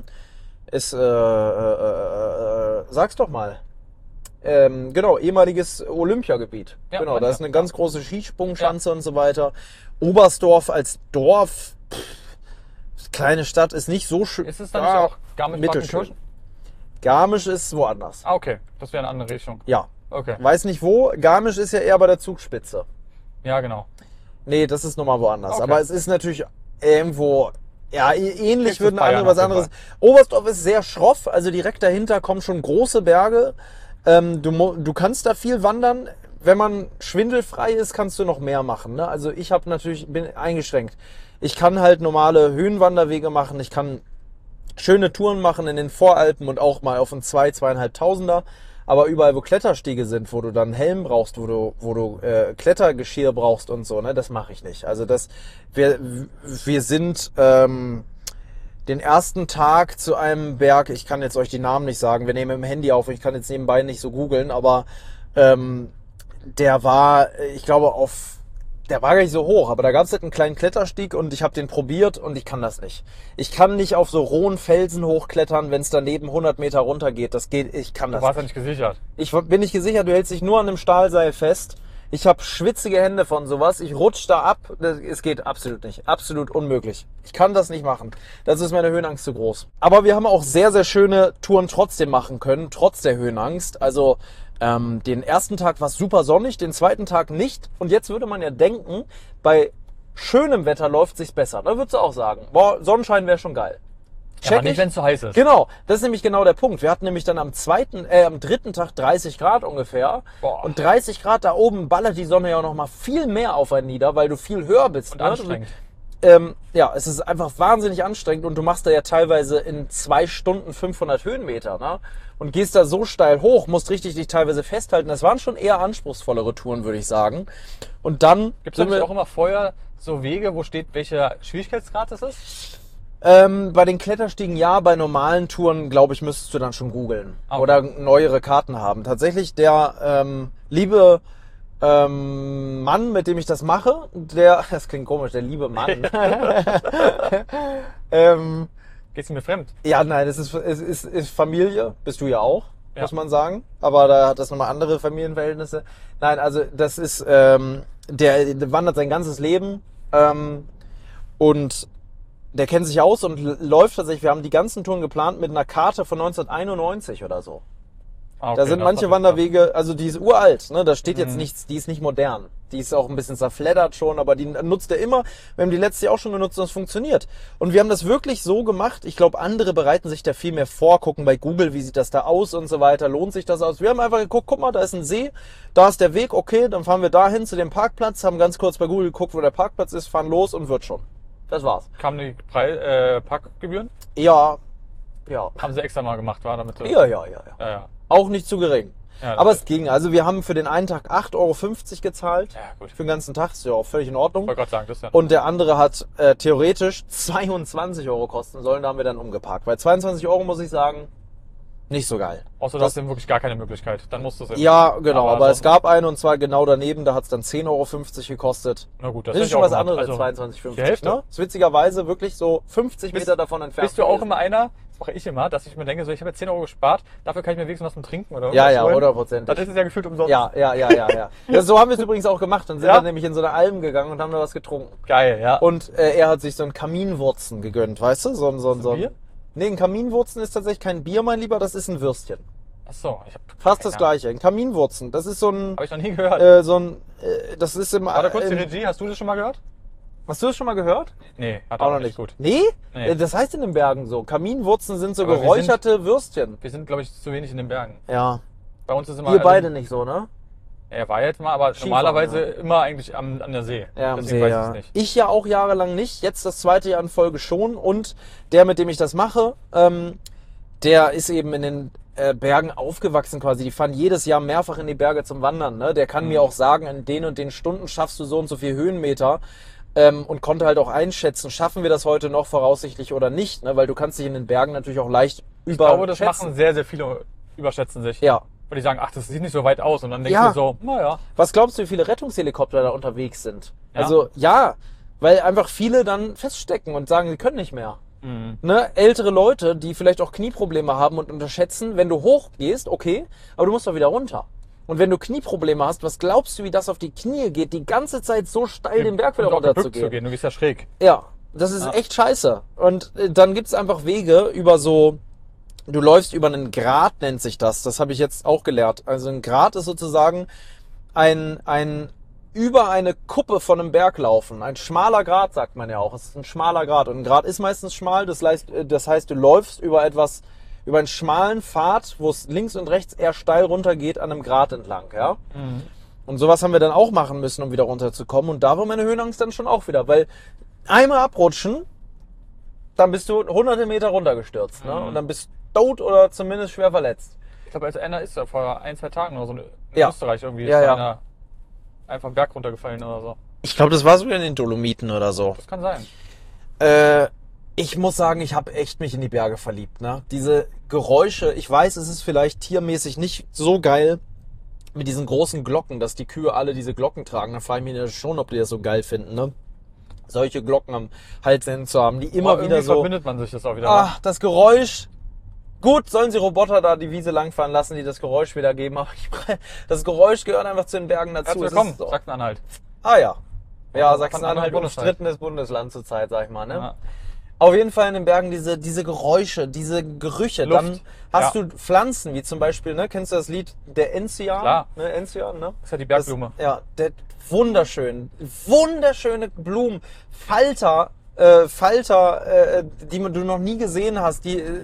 sag's doch mal. Genau, ehemaliges Olympiagebiet. Ja, genau, da Olympia. ist eine ganz große Skisprungschanze und so weiter. Oberstdorf als Dorf, kleine Stadt, ist nicht so schön. Ist es dann nicht auch Garmisch-Partenkirchen? Garmisch ist woanders. Ah, okay. Das wäre eine andere Richtung. Ja. Okay. Weiß nicht wo. Garmisch ist ja eher bei der Zugspitze. Ja, genau. Nee, das ist nochmal woanders. Okay. Aber es ist natürlich irgendwo, ja, ähnlich Ist würden das Bayern andere was auf jeden anderes. Oberstdorf ist sehr schroff, also direkt dahinter kommen schon große Berge. Du kannst da viel wandern. Wenn man schwindelfrei ist, kannst du noch mehr machen. Ne? Also ich bin eingeschränkt. Ich kann halt normale Höhenwanderwege machen. Ich kann schöne Touren machen in den Voralpen und auch mal auf einen 2.500er. Aber überall, wo Kletterstiege sind, wo du dann einen Helm brauchst, wo du Klettergeschirr brauchst und so, ne, das mache ich nicht. Also wir sind den ersten Tag zu einem Berg, ich kann jetzt euch die Namen nicht sagen, wir nehmen im Handy auf, ich kann jetzt nebenbei nicht so googeln, aber der war, ich glaube, der war gar nicht so hoch, aber da gab es halt einen kleinen Kletterstieg und ich habe den probiert und ich kann das nicht. Ich kann nicht auf so rohen Felsen hochklettern, wenn es daneben 100 Meter runter geht. Das geht, ich kann das Du warst ja nicht gesichert. Ich bin nicht gesichert, du hältst dich nur an einem Stahlseil fest. Ich habe schwitzige Hände von sowas. Ich rutsch da ab. Es geht absolut nicht. Absolut unmöglich. Ich kann das nicht machen. Das ist meine Höhenangst zu groß. Aber wir haben auch sehr, sehr schöne Touren trotzdem machen können, trotz der Höhenangst. Also den ersten Tag war es super sonnig, den zweiten Tag nicht. Und jetzt würde man ja denken, bei schönem Wetter läuft sich's besser. Da würdest du auch sagen, boah, Sonnenschein wäre schon geil. Ja, aber nicht, wenn es zu heiß ist. Genau, das ist nämlich genau der Punkt. Wir hatten nämlich dann am dritten Tag 30 Grad ungefähr. Boah. Und 30 Grad da oben ballert die Sonne ja auch noch mal viel mehr auf einen nieder, weil du viel höher bist. Und anstrengend. Ja, es ist einfach wahnsinnig anstrengend und du machst da ja teilweise in 2 Stunden 500 Höhenmeter, ne? Und gehst da so steil hoch, musst richtig dich teilweise festhalten. Das waren schon eher anspruchsvollere Touren, würde ich sagen. Und dann Gibt es auch immer vorher so Wege, wo steht, welcher Schwierigkeitsgrad das ist? bei den Kletterstiegen ja, bei normalen Touren, glaube ich, müsstest du dann schon googeln. Okay. Oder neuere Karten haben. Tatsächlich der liebe Mann, mit dem ich das mache, das klingt komisch, der liebe Mann. Geht's mir fremd? Ja, nein, es ist Familie, bist du ja auch, Ja. muss man sagen. Aber da hat das nochmal andere Familienverhältnisse. Nein, also das ist, der wandert sein ganzes Leben und der kennt sich aus und läuft tatsächlich, wir haben die ganzen Touren geplant mit einer Karte von 1991 oder so. Ah, okay, Da sind das manche war Wanderwege, also die ist uralt, ne? Da steht jetzt nichts, die ist nicht modern. Die ist auch ein bisschen zerfleddert schon, aber die nutzt er immer. Wir haben die letzte Jahr auch schon genutzt und es funktioniert. Und wir haben das wirklich so gemacht. Ich glaube, andere bereiten sich da viel mehr vor, gucken bei Google, wie sieht das da aus und so weiter. Lohnt sich das aus? Wir haben einfach geguckt, guck mal, da ist ein See, da ist der Weg, okay, dann fahren wir dahin zu dem Parkplatz, haben ganz kurz bei Google geguckt, wo der Parkplatz ist, fahren los und wird schon. Das war's. Kamen die Parkgebühren? Ja. Haben sie extra mal gemacht, war damit? Ja. Ja. Auch nicht zu gering. Ja, Aber es ging. Also wir haben für den einen Tag 8,50 Euro gezahlt. Ja, gut. Für den ganzen Tag. Ist ja auch völlig in Ordnung. Ich wollte gerade sagen, das ist ja. Und der andere hat theoretisch 22 Euro kosten sollen. Da haben wir dann umgeparkt. Bei 22 Euro muss ich sagen, nicht so geil. Außer du hast eben wirklich gar keine Möglichkeit. Dann musst du es eben. Ja, genau. Aber es sonst- gab einen und zwar genau daneben. Da hat es dann 10,50 Euro gekostet. Na gut, Das hätte ist ich schon auch was gemacht. anderes Also, als 22,50. die Hälfte. Ne? Ist witzigerweise wirklich so 50 Meter davon entfernt. Bist du auch gewesen. immer einer, das mache ich immer, dass ich mir denke, so, ich habe jetzt 10 Euro gespart, dafür kann ich mir wenigstens was zum Trinken oder Ja, irgendwas ja, holen. 100%. Dann ist es ja gefühlt umsonst. Ja. Ja, so haben wir es übrigens auch gemacht. Dann sind Ja? wir nämlich in so eine Alm gegangen und haben da was getrunken. Geil, ja. Und er hat sich so ein Kaminwurzen gegönnt, weißt du? So ein Bier? Nee, ein Kaminwurzen ist tatsächlich kein Bier, mein Lieber, das ist ein Würstchen. Achso, ich habe Fast das gleiche. Ein Kaminwurzen. Das ist so ein, Habe ich noch nie gehört. das ist im... Warte kurz, die Regie, hast du das schon mal gehört? Hast du das schon mal gehört? Nee, hat Auch auch noch nicht nicht. gut. Nee? Nee. Das heißt in den Bergen so. Kaminwurzen sind so Aber wir geräucherte Würstchen. Wir sind, glaube ich, zu wenig in den Bergen. Ja. Bei uns ist immer... Ihr beide nicht so, ne? Er war jetzt mal, aber Skifahren, normalerweise ja. immer eigentlich an der See. Ja, am Deswegen See, weiß ja. ich es nicht. Ich ja auch jahrelang nicht. Jetzt das zweite Jahr in Folge schon. Und der, mit dem ich das mache, der ist eben in den Bergen aufgewachsen quasi. Die fahren jedes Jahr mehrfach in die Berge zum Wandern. Ne? Der kann mir auch sagen, in den und den Stunden schaffst du so und so viel Höhenmeter. Und konnte halt auch einschätzen, schaffen wir das heute noch voraussichtlich oder nicht, ne? Weil du kannst dich in den Bergen natürlich auch leicht überschätzen. Ich glaube, das machen sehr, sehr viele, überschätzen sich. Ja. Weil die sagen, ach, das sieht nicht so weit aus. Und dann denkst Ja. du so, naja. Was glaubst du, wie viele Rettungshelikopter da unterwegs sind? Ja. Also ja, weil einfach viele dann feststecken und sagen, sie können nicht mehr. Mhm. Ne? Ältere Leute, die vielleicht auch Knieprobleme haben und unterschätzen, wenn du hochgehst, okay, aber du musst doch wieder runter. Und wenn du Knieprobleme hast, was glaubst du, wie das auf die Knie geht, die ganze Zeit so steil den Berg wieder Und auch runter gebückt zu zu gehen? gehen. Du gehst ja schräg. Ja, das ist echt scheiße. Und dann gibt's einfach Wege über so, du läufst über einen Grat, nennt sich das. Das habe ich jetzt auch gelernt. Also ein Grat ist sozusagen ein über eine Kuppe von einem Berg laufen. Ein schmaler Grat, sagt man ja auch. Es ist ein schmaler Grat. Und ein Grat ist meistens schmal. Das heißt, du läufst über einen schmalen Pfad, wo es links und rechts eher steil runter geht, an einem Grat entlang, ja. Und sowas haben wir dann auch machen müssen, um wieder runterzukommen. Und da war meine Höhenangst dann schon auch wieder, weil einmal abrutschen, dann bist du hunderte Meter runtergestürzt, ne? Und dann bist du tot oder zumindest schwer verletzt. Ich glaube, als einer ist da vor 1, 2 Tagen oder so in Ja. Österreich irgendwie Ja, ist ja. einer einfach einen Berg runtergefallen oder so. Ich glaube, das war sogar in den Dolomiten oder so. Das kann sein. Ich muss sagen, ich habe echt mich in die Berge verliebt, ne? Diese Geräusche, ich weiß, es ist vielleicht tiermäßig nicht so geil mit diesen großen Glocken, dass die Kühe alle diese Glocken tragen. Da frage ich mich schon, ob die das so geil finden, ne? Solche Glocken am Hals zu haben, die immer Aber wieder irgendwie so. verbindet man sich das auch wieder. Ach, das Geräusch. Gut, sollen sie Roboter da die Wiese langfahren lassen, die das Geräusch wiedergeben. Aber das Geräusch gehört einfach zu den Bergen dazu. Herzlich Es willkommen, ist so. Sachsen-Anhalt. Ah ja. Ja, Von Sachsen-Anhalt, anderen Bundesland. umstrittenes Bundesland zurzeit, sag ich mal. Ne? Ja. Auf jeden Fall in den Bergen diese Geräusche, diese Gerüche. Luft. Dann hast Ja. du Pflanzen, wie zum Beispiel, ne, kennst du das Lied Der Enzian? Klar. Ne, Enzian, ne? Das ist ja die Bergblume. Wunderschöne Blumen, Falter, die du noch nie gesehen hast,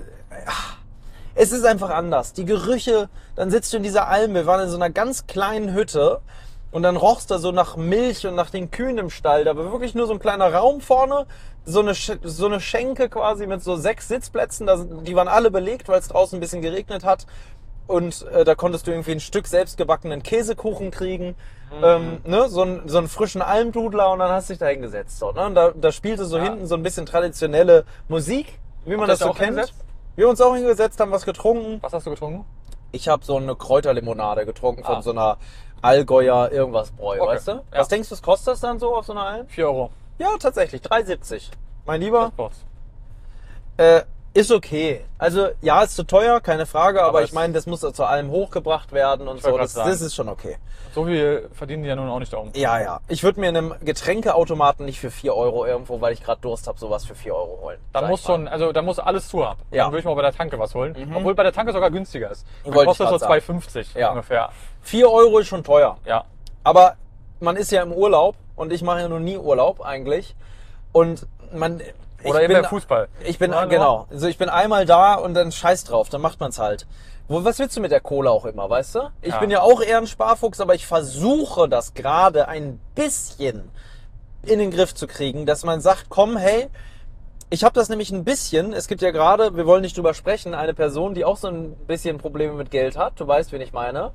es ist einfach anders. Die Gerüche, dann sitzt du in dieser Alm, wir waren in so einer ganz kleinen Hütte und dann rochst du so nach Milch und nach den Kühen im Stall. Da war wirklich nur so ein kleiner Raum vorne, so eine Schenke quasi mit so 6 Sitzplätzen. Die waren alle belegt, weil es draußen ein bisschen geregnet hat. Und da konntest du irgendwie ein Stück selbstgebackenen Käsekuchen kriegen, ne? so einen frischen Almdudler und dann hast du dich da hingesetzt. So, ne? Und da spielte so hinten so ein bisschen traditionelle Musik, wie man Habt ihr das da so auch kennt. hingesetzt? Wir haben uns auch hingesetzt, haben was getrunken. Was hast du getrunken? Ich habe so eine Kräuterlimonade getrunken von Ah. so einer Allgäuer irgendwas Bräu, Okay. weißt du? Ja. Was denkst du, was kostet das dann so auf so einer Alm? 4 Euro. Ja, tatsächlich, 3,70. Mein Lieber, Boss. ist okay. Also ja, ist zu teuer, keine Frage, aber Aber ich meine, das muss zur Alm hochgebracht werden und Ich so. wollte Das grad sagen. ist schon okay. So viel verdienen die ja nun auch nicht da oben. Ja, ja. Ich würde mir in einem Getränkeautomaten nicht für 4 Euro irgendwo, weil ich gerade Durst habe, sowas für 4 Euro holen. Da Sag muss ich mal. schon, also da muss alles zu haben. Ja. Dann würde ich mal bei der Tanke was holen. Obwohl bei der Tanke sogar günstiger ist. Dann Wollte ich kostet so grad sagen. 2,50 Ja. ungefähr. 4 Euro ist schon teuer. Ja. Aber man ist ja im Urlaub und ich mache ja noch nie Urlaub eigentlich. Und Oder eben beim Fußball. Ich bin, Ja, genau. Also ich bin einmal da und dann scheiß drauf, dann macht man's halt. Was willst du mit der Kohle auch immer, weißt du? Ich Ja. bin ja auch eher ein Sparfuchs, aber ich versuche das gerade ein bisschen in den Griff zu kriegen, dass man sagt, komm, hey, ich habe das nämlich ein bisschen, es gibt ja gerade, wir wollen nicht drüber sprechen, eine Person, die auch so ein bisschen Probleme mit Geld hat, du weißt, wen ich meine.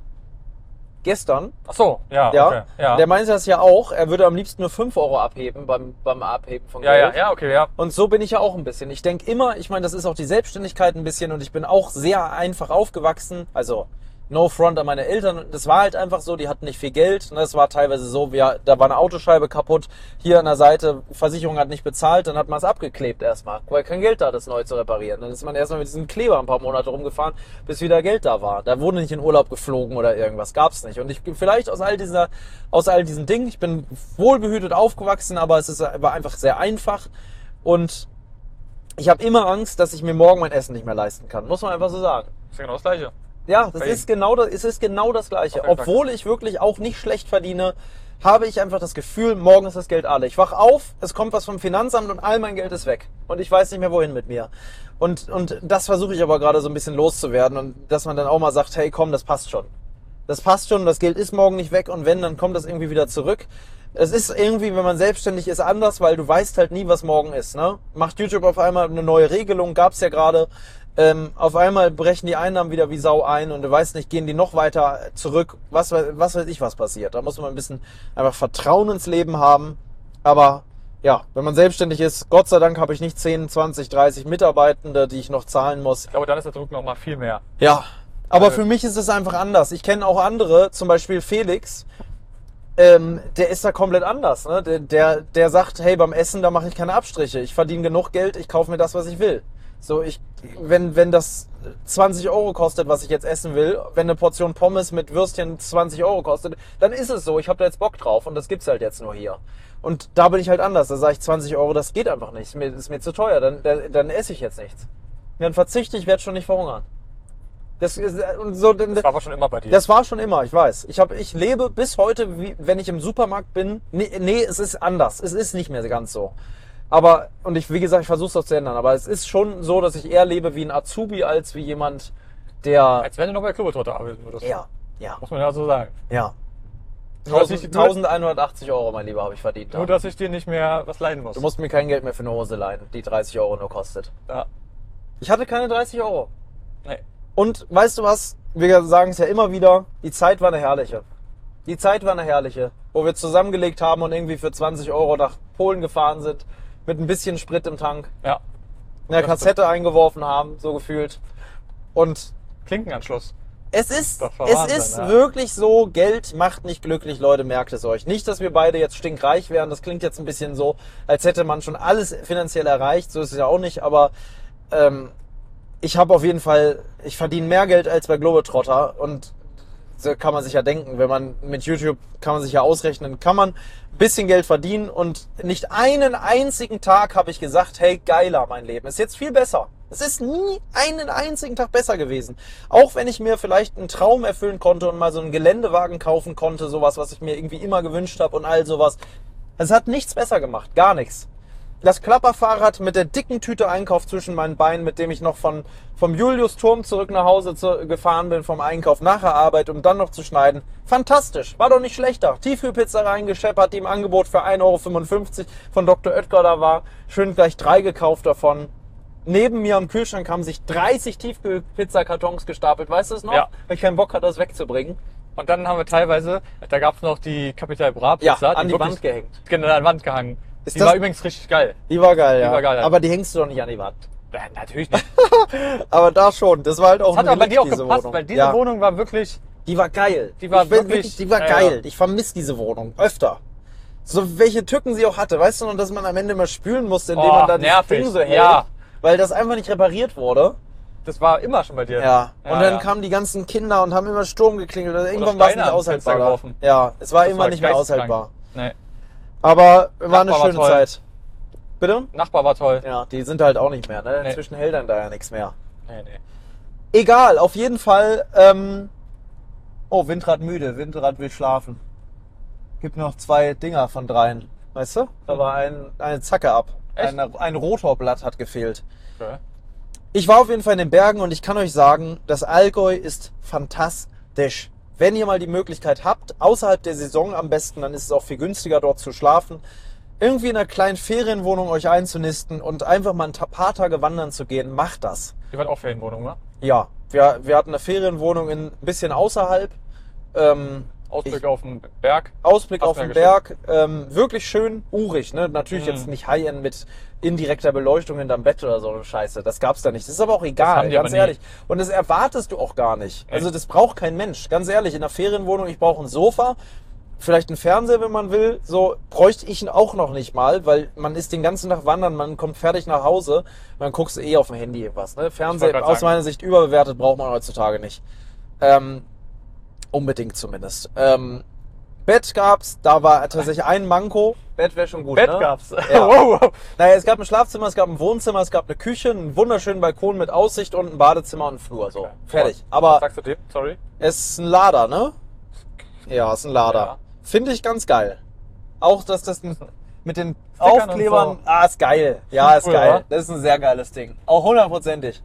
Gestern, Ach so, ja. ja, Okay. Ja. der meinte das ja auch, er würde am liebsten nur 5 Euro abheben beim Abheben von Ja, Geld. ja, ja, okay, ja. Und so bin ich ja auch ein bisschen. Ich denke immer, ich meine, das ist auch die Selbstständigkeit ein bisschen und ich bin auch sehr einfach aufgewachsen. Also no front an meine Eltern. Das war halt einfach so, die hatten nicht viel Geld. Das war teilweise so, da war eine Autoscheibe kaputt, hier an der Seite, Versicherung hat nicht bezahlt, dann hat man es abgeklebt erstmal, weil kein Geld da, das neu zu reparieren. Dann ist man erstmal mit diesem Kleber ein paar Monate rumgefahren, bis wieder Geld da war. Da wurde nicht in Urlaub geflogen oder irgendwas, gab's nicht. Und ich vielleicht aus all diesen Dingen, ich bin wohlbehütet aufgewachsen, aber war einfach sehr einfach und ich habe immer Angst, dass ich mir morgen mein Essen nicht mehr leisten kann. Muss man einfach so sagen. Ist ja genau das Gleiche. Ja, das Bei ist genau das, es ist genau das Gleiche. Auf jeden Fall. Obwohl ich wirklich auch nicht schlecht verdiene, habe ich einfach das Gefühl, morgen ist das Geld alle. Ich wach auf, es kommt was vom Finanzamt und all mein Geld ist weg. Und ich weiß nicht mehr, wohin mit mir. Und das versuche ich aber gerade so ein bisschen loszuwerden und dass man dann auch mal sagt, hey komm, das passt schon. Das passt schon, das Geld ist morgen nicht weg und wenn, dann kommt das irgendwie wieder zurück. Es ist irgendwie, wenn man selbstständig ist, anders, weil du weißt halt nie, was morgen ist. Ne? Macht YouTube auf einmal eine neue Regelung, gab's ja gerade. Auf einmal brechen die Einnahmen wieder wie Sau ein und du weißt nicht, gehen die noch weiter zurück, was weiß ich, was passiert. Da muss man ein bisschen einfach Vertrauen ins Leben haben. Aber ja, wenn man selbstständig ist, Gott sei Dank habe ich nicht 10, 20, 30 Mitarbeitende, die ich noch zahlen muss. Ich glaube, dann ist der Druck noch mal viel mehr. Ja, aber für mich ist es einfach anders. Ich kenne auch andere, zum Beispiel Felix, der ist da komplett anders. Ne? Der sagt, hey, beim Essen, da mache ich keine Abstriche. Ich verdiene genug Geld, ich kaufe mir das, was ich will. So, wenn das 20 Euro kostet, was ich jetzt essen will, wenn eine Portion Pommes mit Würstchen 20 Euro kostet, dann ist es so. Ich habe da jetzt Bock drauf und das gibt's halt jetzt nur hier. Und da bin ich halt anders. Da sage ich 20 Euro, das geht einfach nicht. Ist mir zu teuer. Dann esse ich jetzt nichts. Dann verzichte ich, werde schon nicht verhungern. Das war aber schon immer bei dir. Das war schon immer, ich weiß. Ich lebe bis heute, wie wenn ich im Supermarkt bin. Nee, es ist anders. Es ist nicht mehr ganz so. Aber, wie gesagt, ich versuche es auch zu ändern. Aber es ist schon so, dass ich eher lebe wie ein Azubi, als wie jemand, der... Als wenn du noch bei Globetrotter arbeiten würdest. Ja. Muss man ja so sagen. Ja. Nur, 1180 Euro, mein Lieber, habe ich verdient. Nur, dass ich dir nicht mehr was leihen muss. Du musst mir kein Geld mehr für eine Hose leihen, die 30 Euro nur kostet. Ja. Ich hatte keine 30 Euro. Nee. Und weißt du was? Wir sagen es ja immer wieder, die Zeit war eine herrliche. Die Zeit war eine herrliche, wo wir zusammengelegt haben und irgendwie für 20 Euro nach Polen gefahren sind, mit ein bisschen Sprit im Tank, Ja. eine Kassette eingeworfen haben, so gefühlt. Und Klinkenanschluss. es ist Wahnsinn, ja. wirklich so, Geld macht nicht glücklich, Leute, merkt es euch. Nicht, dass wir beide jetzt stinkreich wären, das klingt jetzt ein bisschen so, als hätte man schon alles finanziell erreicht, so ist es ja auch nicht, aber ich habe auf jeden Fall, ich verdiene mehr Geld als bei Globetrotter und so kann man sich ja denken, wenn man mit YouTube, kann man sich ja ausrechnen, kann man ein bisschen Geld verdienen und nicht einen einzigen Tag habe ich gesagt, hey, geiler mein Leben, ist jetzt viel besser. Es ist nie einen einzigen Tag besser gewesen. Auch wenn ich mir vielleicht einen Traum erfüllen konnte und mal so einen Geländewagen kaufen konnte, sowas, was ich mir irgendwie immer gewünscht habe und all sowas. Es hat nichts besser gemacht, gar nichts. Das Klapperfahrrad mit der dicken Tüte Einkauf zwischen meinen Beinen, mit dem ich noch vom Juliusturm zurück nach Hause gefahren bin, vom Einkauf nach der Arbeit, um dann noch zu schneiden. Fantastisch, war doch nicht schlechter. Tiefkühlpizza reingescheppert, die im Angebot für 1,55 € von Dr. Oetker da war. Schön gleich 3 gekauft davon. Neben mir am Kühlschrank haben sich 30 Tiefkühlpizzakartons gestapelt. Weißt du es noch? Ja. Weil ich keinen Bock hatte, das wegzubringen. Und dann haben wir teilweise, da gab es noch die Capital Bra Pizza. Ja, an die Wand gehängt. Genau, an die Wand gehangen. Die das- war übrigens richtig geil. Die war geil, ja. Die war geil, ja. Aber die hängst du doch nicht an die Wand. Ja, natürlich nicht. Aber da schon. Das war halt auch Das hat ein aber bei dir auch Relikt, diese gepasst, Wohnung. weil diese Ja. Wohnung war wirklich... Die war geil. Die war Ich will wirklich- die war ja, geil. ja. Ich vermisse diese Wohnung. Öfter. So welche Tücken sie auch hatte. Weißt du noch, dass man am Ende immer spülen musste, indem man da das nervig. Ding so hält. Ja. Weil das einfach nicht repariert wurde. Das war immer schon bei dir. Ja. Und dann ja. kamen die ganzen Kinder und haben immer Sturm geklingelt. Also irgendwann Steine war es nicht ans Fenster aushaltbar. da. geworfen. Ja, es war Das immer war nicht mehr geisteskrank. aushaltbar. Nee. Aber war eine Nachbar war schöne toll. Zeit. Bitte? Nachbar war toll. Ja, die sind halt auch nicht mehr. Ne? Nee. Inzwischen hält dann da ja nichts mehr. Nee. Egal, auf jeden Fall. Oh, Windrad müde, Windrad will schlafen. Gibt noch 2 Dinger von 3. Weißt du? Da war eine Zacke ab. Echt? Ein Rotorblatt hat gefehlt. Okay. Ich war auf jeden Fall in den Bergen und ich kann euch sagen, das Allgäu ist fantastisch. Wenn ihr mal die Möglichkeit habt, außerhalb der Saison am besten, dann ist es auch viel günstiger dort zu schlafen, irgendwie in einer kleinen Ferienwohnung euch einzunisten und einfach mal ein paar Tage wandern zu gehen, macht das. Die war auch Ferienwohnung, ne? Ja, wir hatten eine Ferienwohnung ein bisschen außerhalb. Ausblick auf den Berg. Ausblick Hast auf du ja den Berg. Wirklich schön urig. Ne? Natürlich Mhm. jetzt nicht High-End mit indirekter Beleuchtung hinterm Bett oder so eine Scheiße. Das gab's da nicht. Das ist aber auch egal, haben die ganz aber nie. ehrlich. Und das erwartest du auch gar nicht. Also das braucht kein Mensch. Ganz ehrlich, in einer Ferienwohnung, ich brauche ein Sofa, vielleicht einen Fernseher, wenn man will. So bräuchte ich ihn auch noch nicht mal, weil man ist den ganzen Tag wandern, man kommt fertig nach Hause, dann guckst du eh auf dem Handy was. Ne? Ich Fernseher wollte grad aus sagen. meiner Sicht überbewertet, braucht man heutzutage nicht. Unbedingt zumindest. Bett gab's, da war tatsächlich ein Manko. Bett wäre schon gut, Bett ne? gab's. Ja. Wow. Naja, es gab ein Schlafzimmer, es gab ein Wohnzimmer, es gab eine Küche, einen wunderschönen Balkon mit Aussicht und ein Badezimmer und einen Flur. So, fertig. Was Aber sagst du dem? Sorry. es ist ein Lader, ne? Ja, es ist ein Lader. Ja. Finde ich ganz geil. Auch, dass das mit den Stickern und Aufklebern, so. ist geil. Ja, ist Cool, geil. oder? Das ist ein sehr geiles Ding. Auch 100%ig.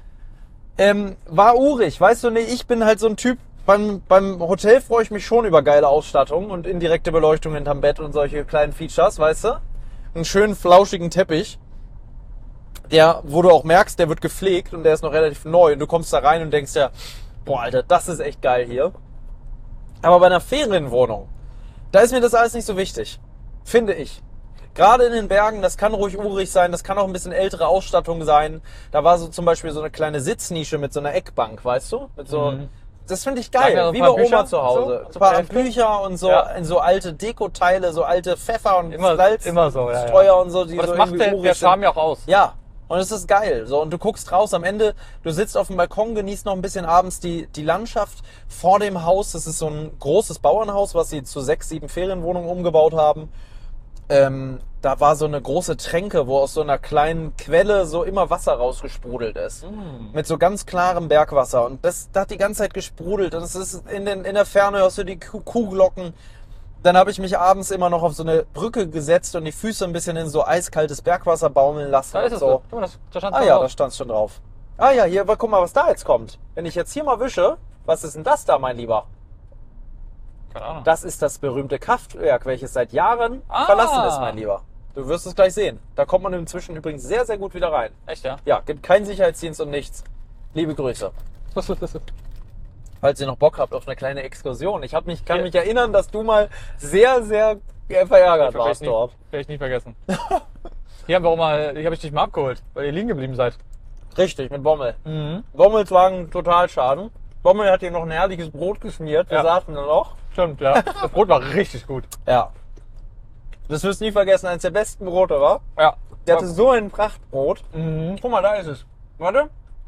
War urig, weißt du, nee, ich bin halt so ein Typ, beim Hotel freue ich mich schon über geile Ausstattung und indirekte Beleuchtung hinterm Bett und solche kleinen Features, weißt du? Einen schönen, flauschigen Teppich. wo du auch merkst, der wird gepflegt und der ist noch relativ neu und du kommst da rein und denkst ja, boah, Alter, das ist echt geil hier. Aber bei einer Ferienwohnung, da ist mir das alles nicht so wichtig, finde ich. Gerade in den Bergen, das kann ruhig urig sein, das kann auch ein bisschen ältere Ausstattung sein. Da war so zum Beispiel so eine kleine Sitznische mit so einer Eckbank, weißt du? Mit so, das finde ich geil, Ja, wie bei Oma Bücher, zu Hause. so, Ein paar Hefte. Bücher und so, Ja. in so alte Dekoteile, so alte Pfeffer und Immer- Salz, immer so, ja, ja. Streuer und so, die Aber so das macht irgendwie der urig sind. Charme ja auch aus. Ja, und es ist geil. So, und du guckst raus am Ende, du sitzt auf dem Balkon, genießt noch ein bisschen abends die Landschaft vor dem Haus. Das ist so ein großes Bauernhaus, was sie zu 6, 7 Ferienwohnungen umgebaut haben. Da war so eine große Tränke, wo aus so einer kleinen Quelle so immer Wasser rausgesprudelt ist. Mit so ganz klarem Bergwasser. Und das hat die ganze Zeit gesprudelt. Und es ist in der Ferne hörst du die Kuhglocken. Dann habe ich mich abends immer noch auf so eine Brücke gesetzt und die Füße ein bisschen in so eiskaltes Bergwasser baumeln lassen. Da ist und es so. so. Guck mal, da stand Ah ja, da stand es schon drauf. Ah ja, hier, guck mal, was da jetzt kommt. Wenn ich jetzt hier mal wische, was ist denn das da, mein Lieber? Keine Ahnung. Das ist das berühmte Kraftwerk, welches seit Jahren Ah. verlassen ist, mein Lieber. Du wirst es gleich sehen. Da kommt man inzwischen übrigens sehr, sehr gut wieder rein. Echt, ja? Ja, gibt keinen Sicherheitsdienst und nichts. Liebe Grüße. Falls ihr noch Bock habt auf eine kleine Exkursion. Ich kann mich erinnern, dass du mal sehr, sehr verärgert warst dort. Werde ich nie vergessen. Hier habe ich dich mal abgeholt, weil ihr liegen geblieben seid. Richtig, mit Bommel. Bommels Wagen total schaden. Bommel hat hier noch ein herrliches Brot geschmiert. Wir Ja. saßen da noch. Stimmt, ja. Das Brot war richtig gut. Ja. Das wirst du nie vergessen, eines der besten Brote war. Ja. Der hatte so ein Prachtbrot. Guck mal, da ist es. Warte.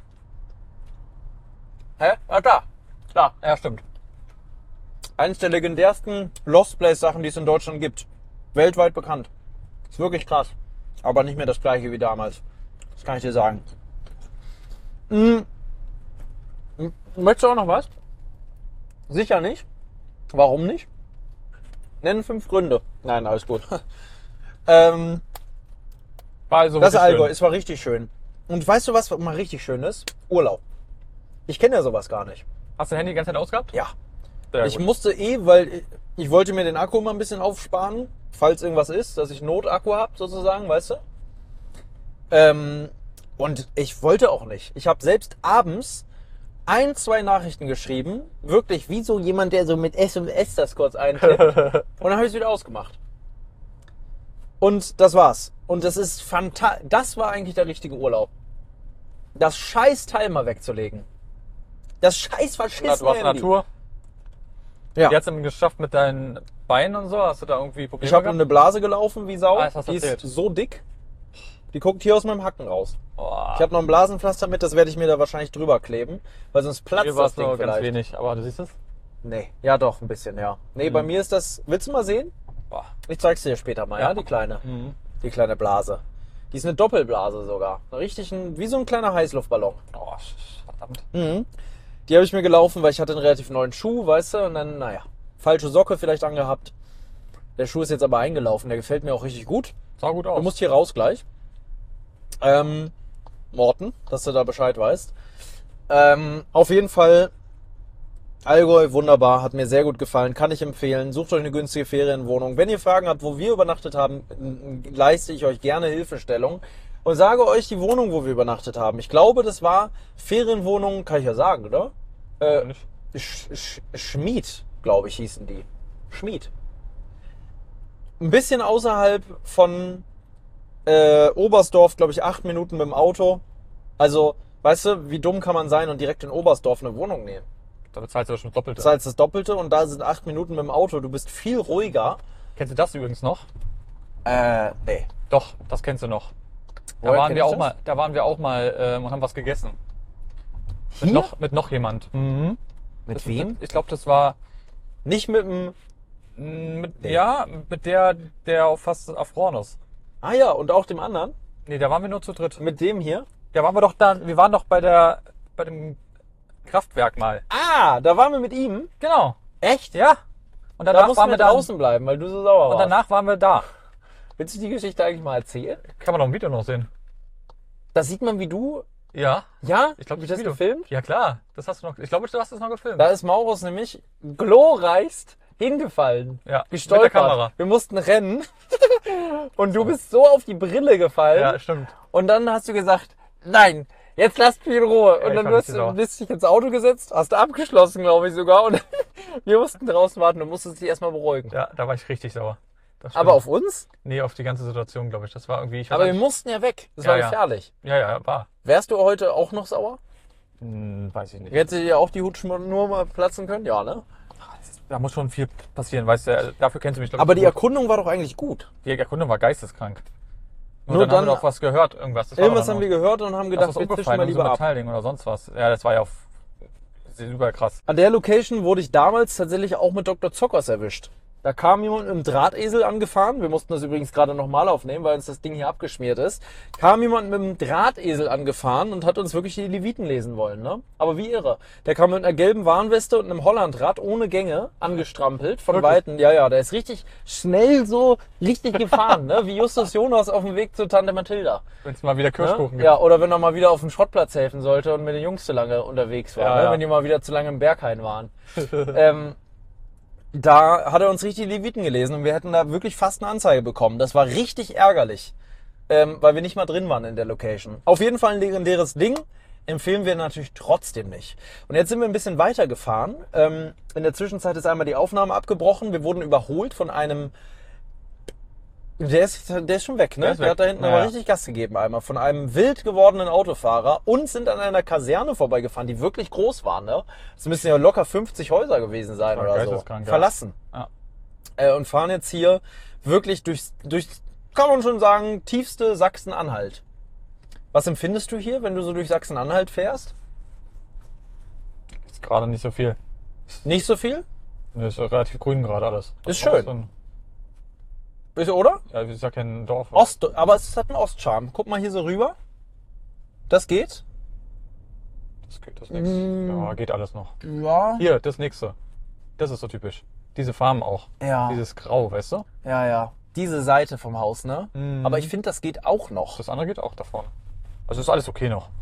Hä? Ah, da. Klar, ja, stimmt. Eines der legendärsten Lost Place Sachen, die es in Deutschland gibt. Weltweit bekannt. Ist wirklich krass. Aber nicht mehr das gleiche wie damals. Das kann ich dir sagen. Möchtest du auch noch was? Sicher nicht. Warum nicht? Nennen 5 Gründe. Nein, alles gut. War also Das wirklich Allgäu, schön. es war richtig schön. Und weißt du, was mal richtig schön ist? Urlaub. Ich kenne ja sowas gar nicht. Hast du dein Handy die ganze Zeit ausgehabt? Ja. Sehr Ich gut. musste weil ich wollte mir den Akku mal ein bisschen aufsparen, falls irgendwas ist, dass ich Notakku habe sozusagen, weißt du? Und ich wollte auch nicht. Ich habe selbst abends 1, 2 Nachrichten geschrieben, wirklich wie so jemand, der so mit SMS das kurz eintippt. Und dann habe ich es wieder ausgemacht. Und das war's. Und das ist fantastisch. Das war eigentlich der richtige Urlaub. Das scheiß Teil mal wegzulegen. Das scheiß Na, verschissene du hast Handy. Natur. Ja. Wie hast du denn geschafft mit deinen Beinen und so? Hast du da irgendwie Probleme Ich habe gehabt? eine Blase gelaufen wie Sau. Ah, das hast du Die ist erzählt. so dick. Die guckt hier aus meinem Hacken raus. Boah, Ich habe noch ein Blasenpflaster mit, das werde ich mir da wahrscheinlich drüber kleben, weil sonst platzt hier war das es Ding nur ganz vielleicht. wenig, aber du siehst es? Nee, ja doch, ein bisschen, ja. Nee, bei mir ist das, willst du mal sehen? Boah. Ich zeig's dir später mal, ja, die kleine. Die kleine Blase. Die ist eine Doppelblase sogar. Wie so ein kleiner Heißluftballon. Oh, verdammt. Die habe ich mir gelaufen, weil ich hatte einen relativ neuen Schuh, weißt du, und dann, naja, falsche Socke vielleicht angehabt. Der Schuh ist jetzt aber eingelaufen, der gefällt mir auch richtig gut. Sah gut aus. Du musst hier raus gleich. Morten, dass du da Bescheid weißt. Auf jeden Fall, Allgäu, wunderbar, hat mir sehr gut gefallen, kann ich empfehlen. Sucht euch eine günstige Ferienwohnung. Wenn ihr Fragen habt, wo wir übernachtet haben, leiste ich euch gerne Hilfestellung und sage euch die Wohnung, wo wir übernachtet haben. Ich glaube, das war Ferienwohnung, kann ich ja sagen, oder? Nicht. Schmied, glaube ich, hießen die. Schmied. Ein bisschen außerhalb von Oberstdorf, glaube ich, 8 Minuten mit dem Auto. Also, weißt du, wie dumm kann man sein und direkt in Oberstdorf eine Wohnung nehmen? Da bezahlst du schon das Doppelte. Das heißt das Doppelte und da sind 8 Minuten mit dem Auto. Du bist viel ruhiger. Kennst du das übrigens noch? Nee. Doch, das kennst du noch. Da Woher waren kenn wir ich auch das? mal, da waren wir auch mal und haben was gegessen. Hier? Mit noch jemand. Mit wem? Ich glaube, das war Nicht mit dem... ja, mit der fast erfroren ist. Ah ja, und auch dem anderen? Nee, da waren wir nur zu dritt. Mit dem hier? Ja, wir waren doch bei dem Kraftwerk mal. Ah, da waren wir mit ihm. Genau. Echt? Ja. Und Da danach mussten waren wir wir draußen bleiben, weil du so sauer Und warst. danach waren wir da. Willst du die Geschichte eigentlich mal erzählen? Kann man noch ein Video noch sehen. Da sieht man, wie du... Ja. Ja? Ich glaube, wie das gefilmt? Ja klar. Das hast du noch. Ich glaube, du hast es noch gefilmt. Da ist Maurus nämlich glorreichst hingefallen. Ja, gestolpert. mit der Kamera. Wir mussten rennen. Und du bist so auf die Brille gefallen. Ja, stimmt. Und dann hast du gesagt, nein, jetzt lasst mich in Ruhe. Ja, und dann ich war bist dich ins Auto gesetzt, hast abgeschlossen, glaube ich sogar. Und wir mussten draußen warten und musstest dich erstmal beruhigen. Ja, da war ich richtig sauer. Das Aber stimmt. auf uns? Nee, auf die ganze Situation, glaube ich. Das war irgendwie... Ich weiß Aber wir nicht. mussten ja weg. Das Ja, war ja. gefährlich. Ja, war. Wärst du heute auch noch sauer? Weiß ich nicht. Hätte dir auch die Hutschnur mal platzen können? Ja, ne? Da muss schon viel passieren, weißt du, dafür kennst du mich, glaub ich, Aber die gut. Erkundung war doch eigentlich gut. Die Erkundung war geisteskrank. Nur dann haben dann- wir doch was gehört, irgendwas. Das war Irgendwas doch haben noch- wir gehört und haben gedacht, das ist wir zwischen umgefallen, mal so lieber ab. Metallding oder sonst was. Ja, das war ja super krass. An der Location wurde ich damals tatsächlich auch mit Dr. Zockers erwischt. Da kam jemand mit einem Drahtesel angefahren. Wir mussten das übrigens gerade nochmal aufnehmen, weil uns das Ding hier abgeschmiert ist. Kam jemand mit einem Drahtesel angefahren und hat uns wirklich die Leviten lesen wollen, ne? Aber wie irre. Der kam mit einer gelben Warnweste und einem Hollandrad ohne Gänge angestrampelt von Wirklich? Weitem. Ja, der ist richtig schnell so richtig gefahren, ne? Wie Justus Jonas auf dem Weg zu Tante Mathilda. Wenn es mal wieder Kirschkuchen gibt. Ja, oder wenn er mal wieder auf den Schrottplatz helfen sollte und mit den Jungs zu lange unterwegs war, Ja, ne? ja. Wenn die mal wieder zu lange im Berghain waren. Da hat er uns richtig die Leviten gelesen und wir hätten da wirklich fast eine Anzeige bekommen. Das war richtig ärgerlich, weil wir nicht mal drin waren in der Location. Auf jeden Fall ein legendäres Ding, empfehlen wir natürlich trotzdem nicht. Und jetzt sind wir ein bisschen weiter gefahren. In der Zwischenzeit ist einmal die Aufnahme abgebrochen. Wir wurden überholt von einem... Der ist schon weg, ne? Der ist Der weg. hat da hinten Ja, aber ja. richtig Gas gegeben einmal. Von einem wild gewordenen Autofahrer und sind an einer Kaserne vorbeigefahren, die wirklich groß war, ne? Das müssen ja locker 50 Häuser gewesen sein Das war oder so. geisteskrank, ja. Verlassen. Ja. Und fahren jetzt hier wirklich durch, kann man schon sagen, tiefste Sachsen-Anhalt. Was empfindest du hier, wenn du so durch Sachsen-Anhalt fährst? Ist gerade nicht so viel. Nicht so viel? Nee, ist relativ grün gerade alles. Ist schön. Oder? Ja, ist ja kein Dorf. Aber es hat einen Ostcharme. Guck mal hier so rüber. Das geht? Das nix. Ja, geht alles noch. Ja. Hier, das nächste. Das ist so typisch. Diese Farben auch. Ja. Dieses Grau, weißt du? Ja. Diese Seite vom Haus, ne? Mhm. Aber ich finde, das geht auch noch. Das andere geht auch da vorne. Also ist alles okay noch.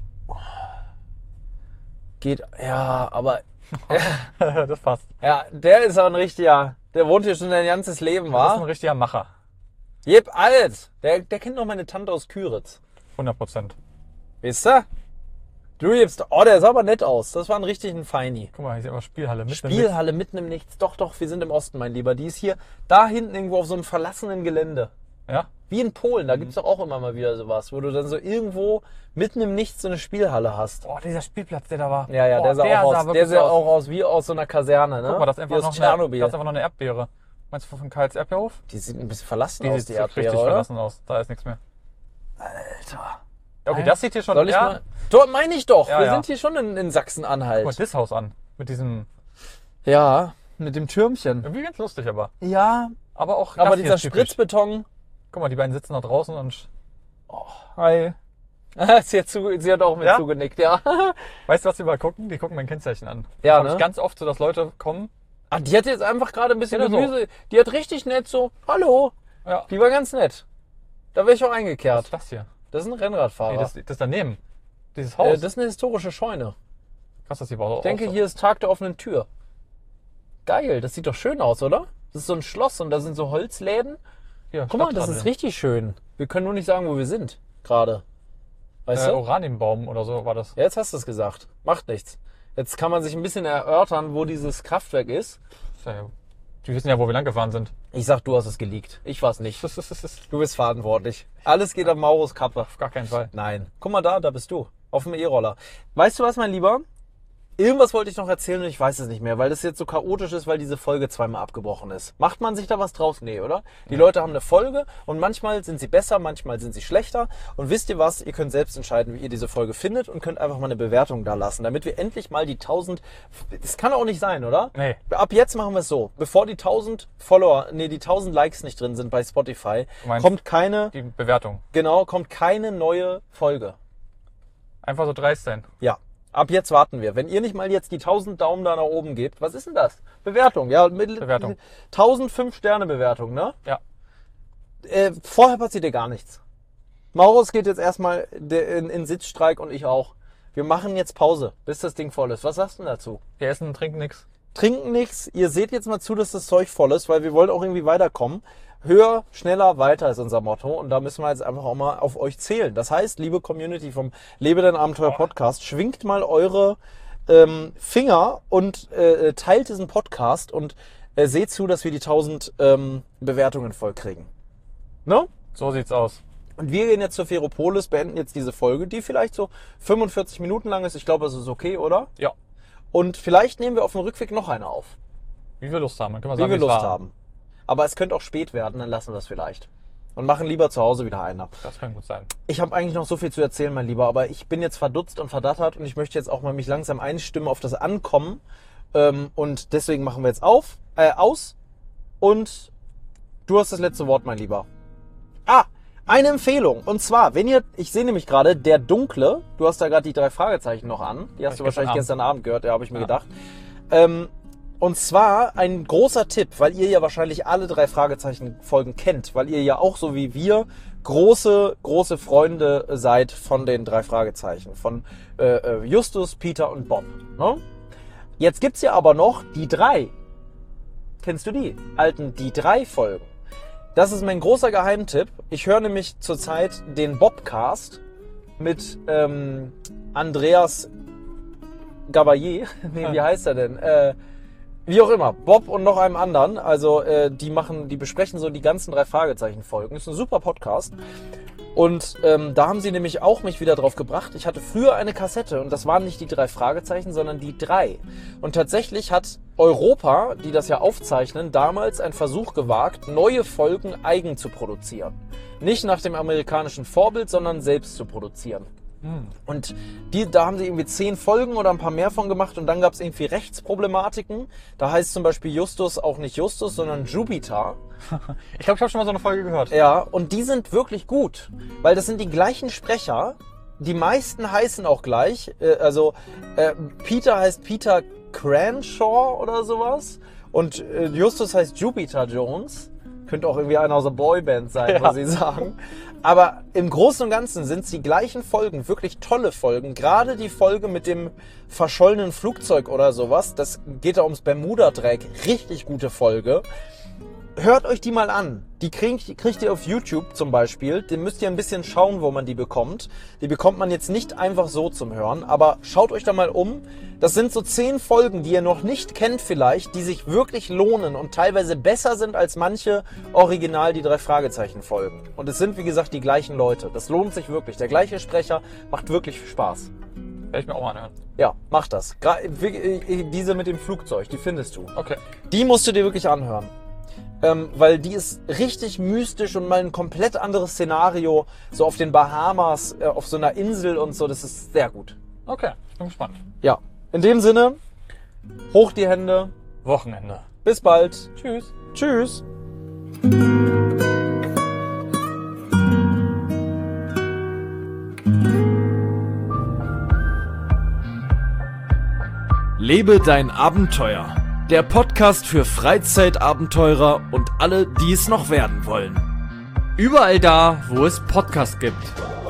Geht, ja, aber, Das passt. ja, der ist auch ein richtiger, der wohnt hier schon sein ganzes Leben, Das ist ein wa? richtiger Macher. Jep, alt. Der kennt noch meine Tante aus Küritz. 100%. Wisst ihr? Du gibst, oh, der sah aber nett aus. Das war ein richtigen Feini. Guck mal, hier ist immer Spielhalle. Mitten im Spielhalle mitten im Nichts. Doch, wir sind im Osten, mein Lieber. Die ist hier, da hinten irgendwo auf so einem verlassenen Gelände. Nichts. Ja? Wie in Polen, da gibt's doch auch immer mal wieder sowas, wo du dann so irgendwo mitten im Nichts so eine Spielhalle hast. Boah, dieser Spielplatz, der da war. Ja, Boah, der sah auch aus wie aus so einer Kaserne, ne? Guck mal, das ist wie einfach, aus noch eine, Tschernobyl. das ist einfach noch eine Erdbeere. Meinst du von Karls Erdbeerhof? Die sieht ein bisschen verlassen Die aus, sieht die richtig Erdbeere, oder? verlassen aus. Da ist nichts mehr. Alter. Okay, das sieht hier schon... Soll ich ja, mal? Dort meine ich doch. Ja, Wir ja. sind hier schon in Guck mal Sachsen-Anhalt. das Haus an. Mit diesem... Ja, mit dem Türmchen. Irgendwie ganz lustig, aber. Ja, Aber auch... aber das hier dieser ist typisch. Spritzbeton. Guck mal, die beiden sitzen da draußen und... Hi. Sie hat auch mit Ja? zugenickt, ja. Weißt du, was die überall gucken? Die gucken mein Kennzeichen an. Ja, Hab ne? ich ganz oft so, dass Leute kommen. Ah, die hat jetzt einfach gerade ein bisschen Ja, so. Gemüse. Die hat richtig nett so, hallo. Ja. Die war ganz nett. Da wäre ich auch Was eingekehrt. ist das hier? Das ist ein Rennradfahrer. Nee, das daneben. Dieses Haus. Das ist eine historische Scheune. Krass, dass die war Ich denke, hier ist Tag der offenen Tür. Geil, das sieht doch schön aus, oder? Das ist so ein Schloss und da sind so Holzläden. Hier, Guck mal, das Stadtradio. ist richtig schön. Wir können nur nicht sagen, wo wir sind. Gerade. Weißt du? Oranienbaum oder so war das. Ja, jetzt hast du es gesagt. Macht nichts. Jetzt kann man sich ein bisschen erörtern, wo dieses Kraftwerk ist. Die wissen ja, wo wir lang gefahren sind. Ich sag, du hast es geleakt. Ich war's nicht. Das ist Du bist verantwortlich. Alles geht am Maurus Kappe. auf gar keinen Fall. Nein. Guck mal da bist du. Auf dem E-Roller. Weißt du was, mein Lieber? Irgendwas wollte ich noch erzählen und ich weiß es nicht mehr, weil das jetzt so chaotisch ist, weil diese Folge zweimal abgebrochen ist. Macht man sich da was draus? Nee, oder? Die Leute haben eine Folge und manchmal sind sie besser, manchmal sind sie schlechter. Und wisst ihr was? Ihr könnt selbst entscheiden, wie ihr diese Folge findet und könnt einfach mal eine Bewertung da lassen, damit wir endlich mal die 1000... Das kann auch nicht sein, oder? Nee. Ab jetzt machen wir es so. Bevor die 1000 Follower, nee, die 1000 Likes nicht drin sind bei Spotify, Du meinst- kommt keine neue Folge. Einfach so dreist sein. Ja, ab jetzt warten wir. Wenn ihr nicht mal jetzt die 1000 Daumen da nach oben gebt, was ist denn das? Bewertung, ja. Bewertung. 1000 5-Sterne-Bewertung, ne? Ja. Vorher passiert dir gar nichts. Maurus geht jetzt erstmal in Sitzstreik und ich auch. Wir machen jetzt Pause, bis das Ding voll ist. Was sagst du denn dazu? Wir essen und trinken nichts. trinken nichts. Ihr seht jetzt mal zu, dass das Zeug voll ist, weil wir wollen auch irgendwie weiterkommen. Höher, schneller, weiter ist unser Motto. Und da müssen wir jetzt einfach auch mal auf euch zählen. Das heißt, liebe Community vom Lebe dein Abenteuer Podcast, schwingt mal eure Finger und teilt diesen Podcast und seht zu, dass wir die 1000 Bewertungen voll kriegen. Ne? So sieht's aus. Und wir gehen jetzt zur Ferropolis, beenden jetzt diese Folge, die vielleicht so 45 Minuten lang ist. Ich glaube, das ist okay, oder? Ja. Und vielleicht nehmen wir auf dem Rückweg noch eine auf. Wie wir Lust haben. Dann können wir Wie sagen, wir wie es Lust war. haben. Aber es könnte auch spät werden, dann lassen wir es vielleicht. Und machen lieber zu Hause wieder eine. Das kann gut sein. Ich habe eigentlich noch so viel zu erzählen, mein Lieber, aber ich bin jetzt verdutzt und verdattert und ich möchte jetzt auch mal mich langsam einstimmen auf das Ankommen. Und deswegen machen wir jetzt aus. Und du hast das letzte Wort, mein Lieber. Eine Empfehlung. Und zwar, ich sehe nämlich gerade, der Dunkle, du hast da gerade die 3 Fragezeichen noch an. Die hast du wahrscheinlich gestern Abend gehört, ja, habe ich mir gedacht. Und zwar ein großer Tipp, weil ihr ja wahrscheinlich alle 3 Fragezeichen-Folgen kennt, weil ihr ja auch so wie wir große Freunde seid von den 3 Fragezeichen. Von Justus, Peter und Bob. Ne? Jetzt gibt's ja aber noch die 3. Kennst du die? Die 3 Folgen. Das ist mein großer Geheimtipp. Ich höre nämlich zurzeit den Bobcast mit Andreas Gabayé. Nee, wie heißt er denn? Wie auch immer. Bob und noch einem anderen. Also die besprechen so die ganzen 3 Fragezeichen-Folgen. Ist ein super Podcast. Und da haben sie nämlich auch mich wieder drauf gebracht. Ich hatte früher eine Kassette und das waren nicht die 3 Fragezeichen, sondern die 3. Und tatsächlich hat Europa, die das ja aufzeichnen, damals einen Versuch gewagt, neue Folgen eigen zu produzieren. Nicht nach dem amerikanischen Vorbild, sondern selbst zu produzieren. Und da haben sie irgendwie 10 Folgen oder ein paar mehr von gemacht und dann gab es irgendwie Rechtsproblematiken. Da heißt zum Beispiel Justus auch nicht Justus, sondern Jupiter. Ich glaube, ich habe schon mal so eine Folge gehört. Ja, und die sind wirklich gut, weil das sind die gleichen Sprecher. Die meisten heißen auch gleich. Peter heißt Peter Cranshaw oder sowas und Justus heißt Jupiter Jones. Könnte auch irgendwie einer aus der Boyband sein, muss ich sagen. Aber im Großen und Ganzen sind es die gleichen Folgen, wirklich tolle Folgen. Gerade die Folge mit dem verschollenen Flugzeug oder sowas, das geht da ums Bermuda-Dreieck. Richtig gute Folge. Hört euch die mal an. Die kriegt ihr auf YouTube zum Beispiel. Den müsst ihr ein bisschen schauen, wo man die bekommt. Die bekommt man jetzt nicht einfach so zum Hören, aber schaut euch da mal um. Das sind so 10 Folgen, die ihr noch nicht kennt vielleicht, die sich wirklich lohnen und teilweise besser sind als manche original die 3 Fragezeichen Folgen. Und es sind wie gesagt die gleichen Leute. Das lohnt sich wirklich. Der gleiche Sprecher macht wirklich Spaß. Werde ich mir auch mal anhören. Ja, mach das. Diese mit dem Flugzeug, die findest du. Okay. Die musst du dir wirklich anhören. Weil die ist richtig mystisch und mal ein komplett anderes Szenario, so auf den Bahamas, auf so einer Insel und so, das ist sehr gut. Okay, ich bin gespannt. Ja, in dem Sinne, hoch die Hände, Wochenende. bis bald, Tschüss. tschüss. Lebe dein Abenteuer. Der Podcast für Freizeitabenteurer und alle, die es noch werden wollen. Überall da, wo es Podcasts gibt.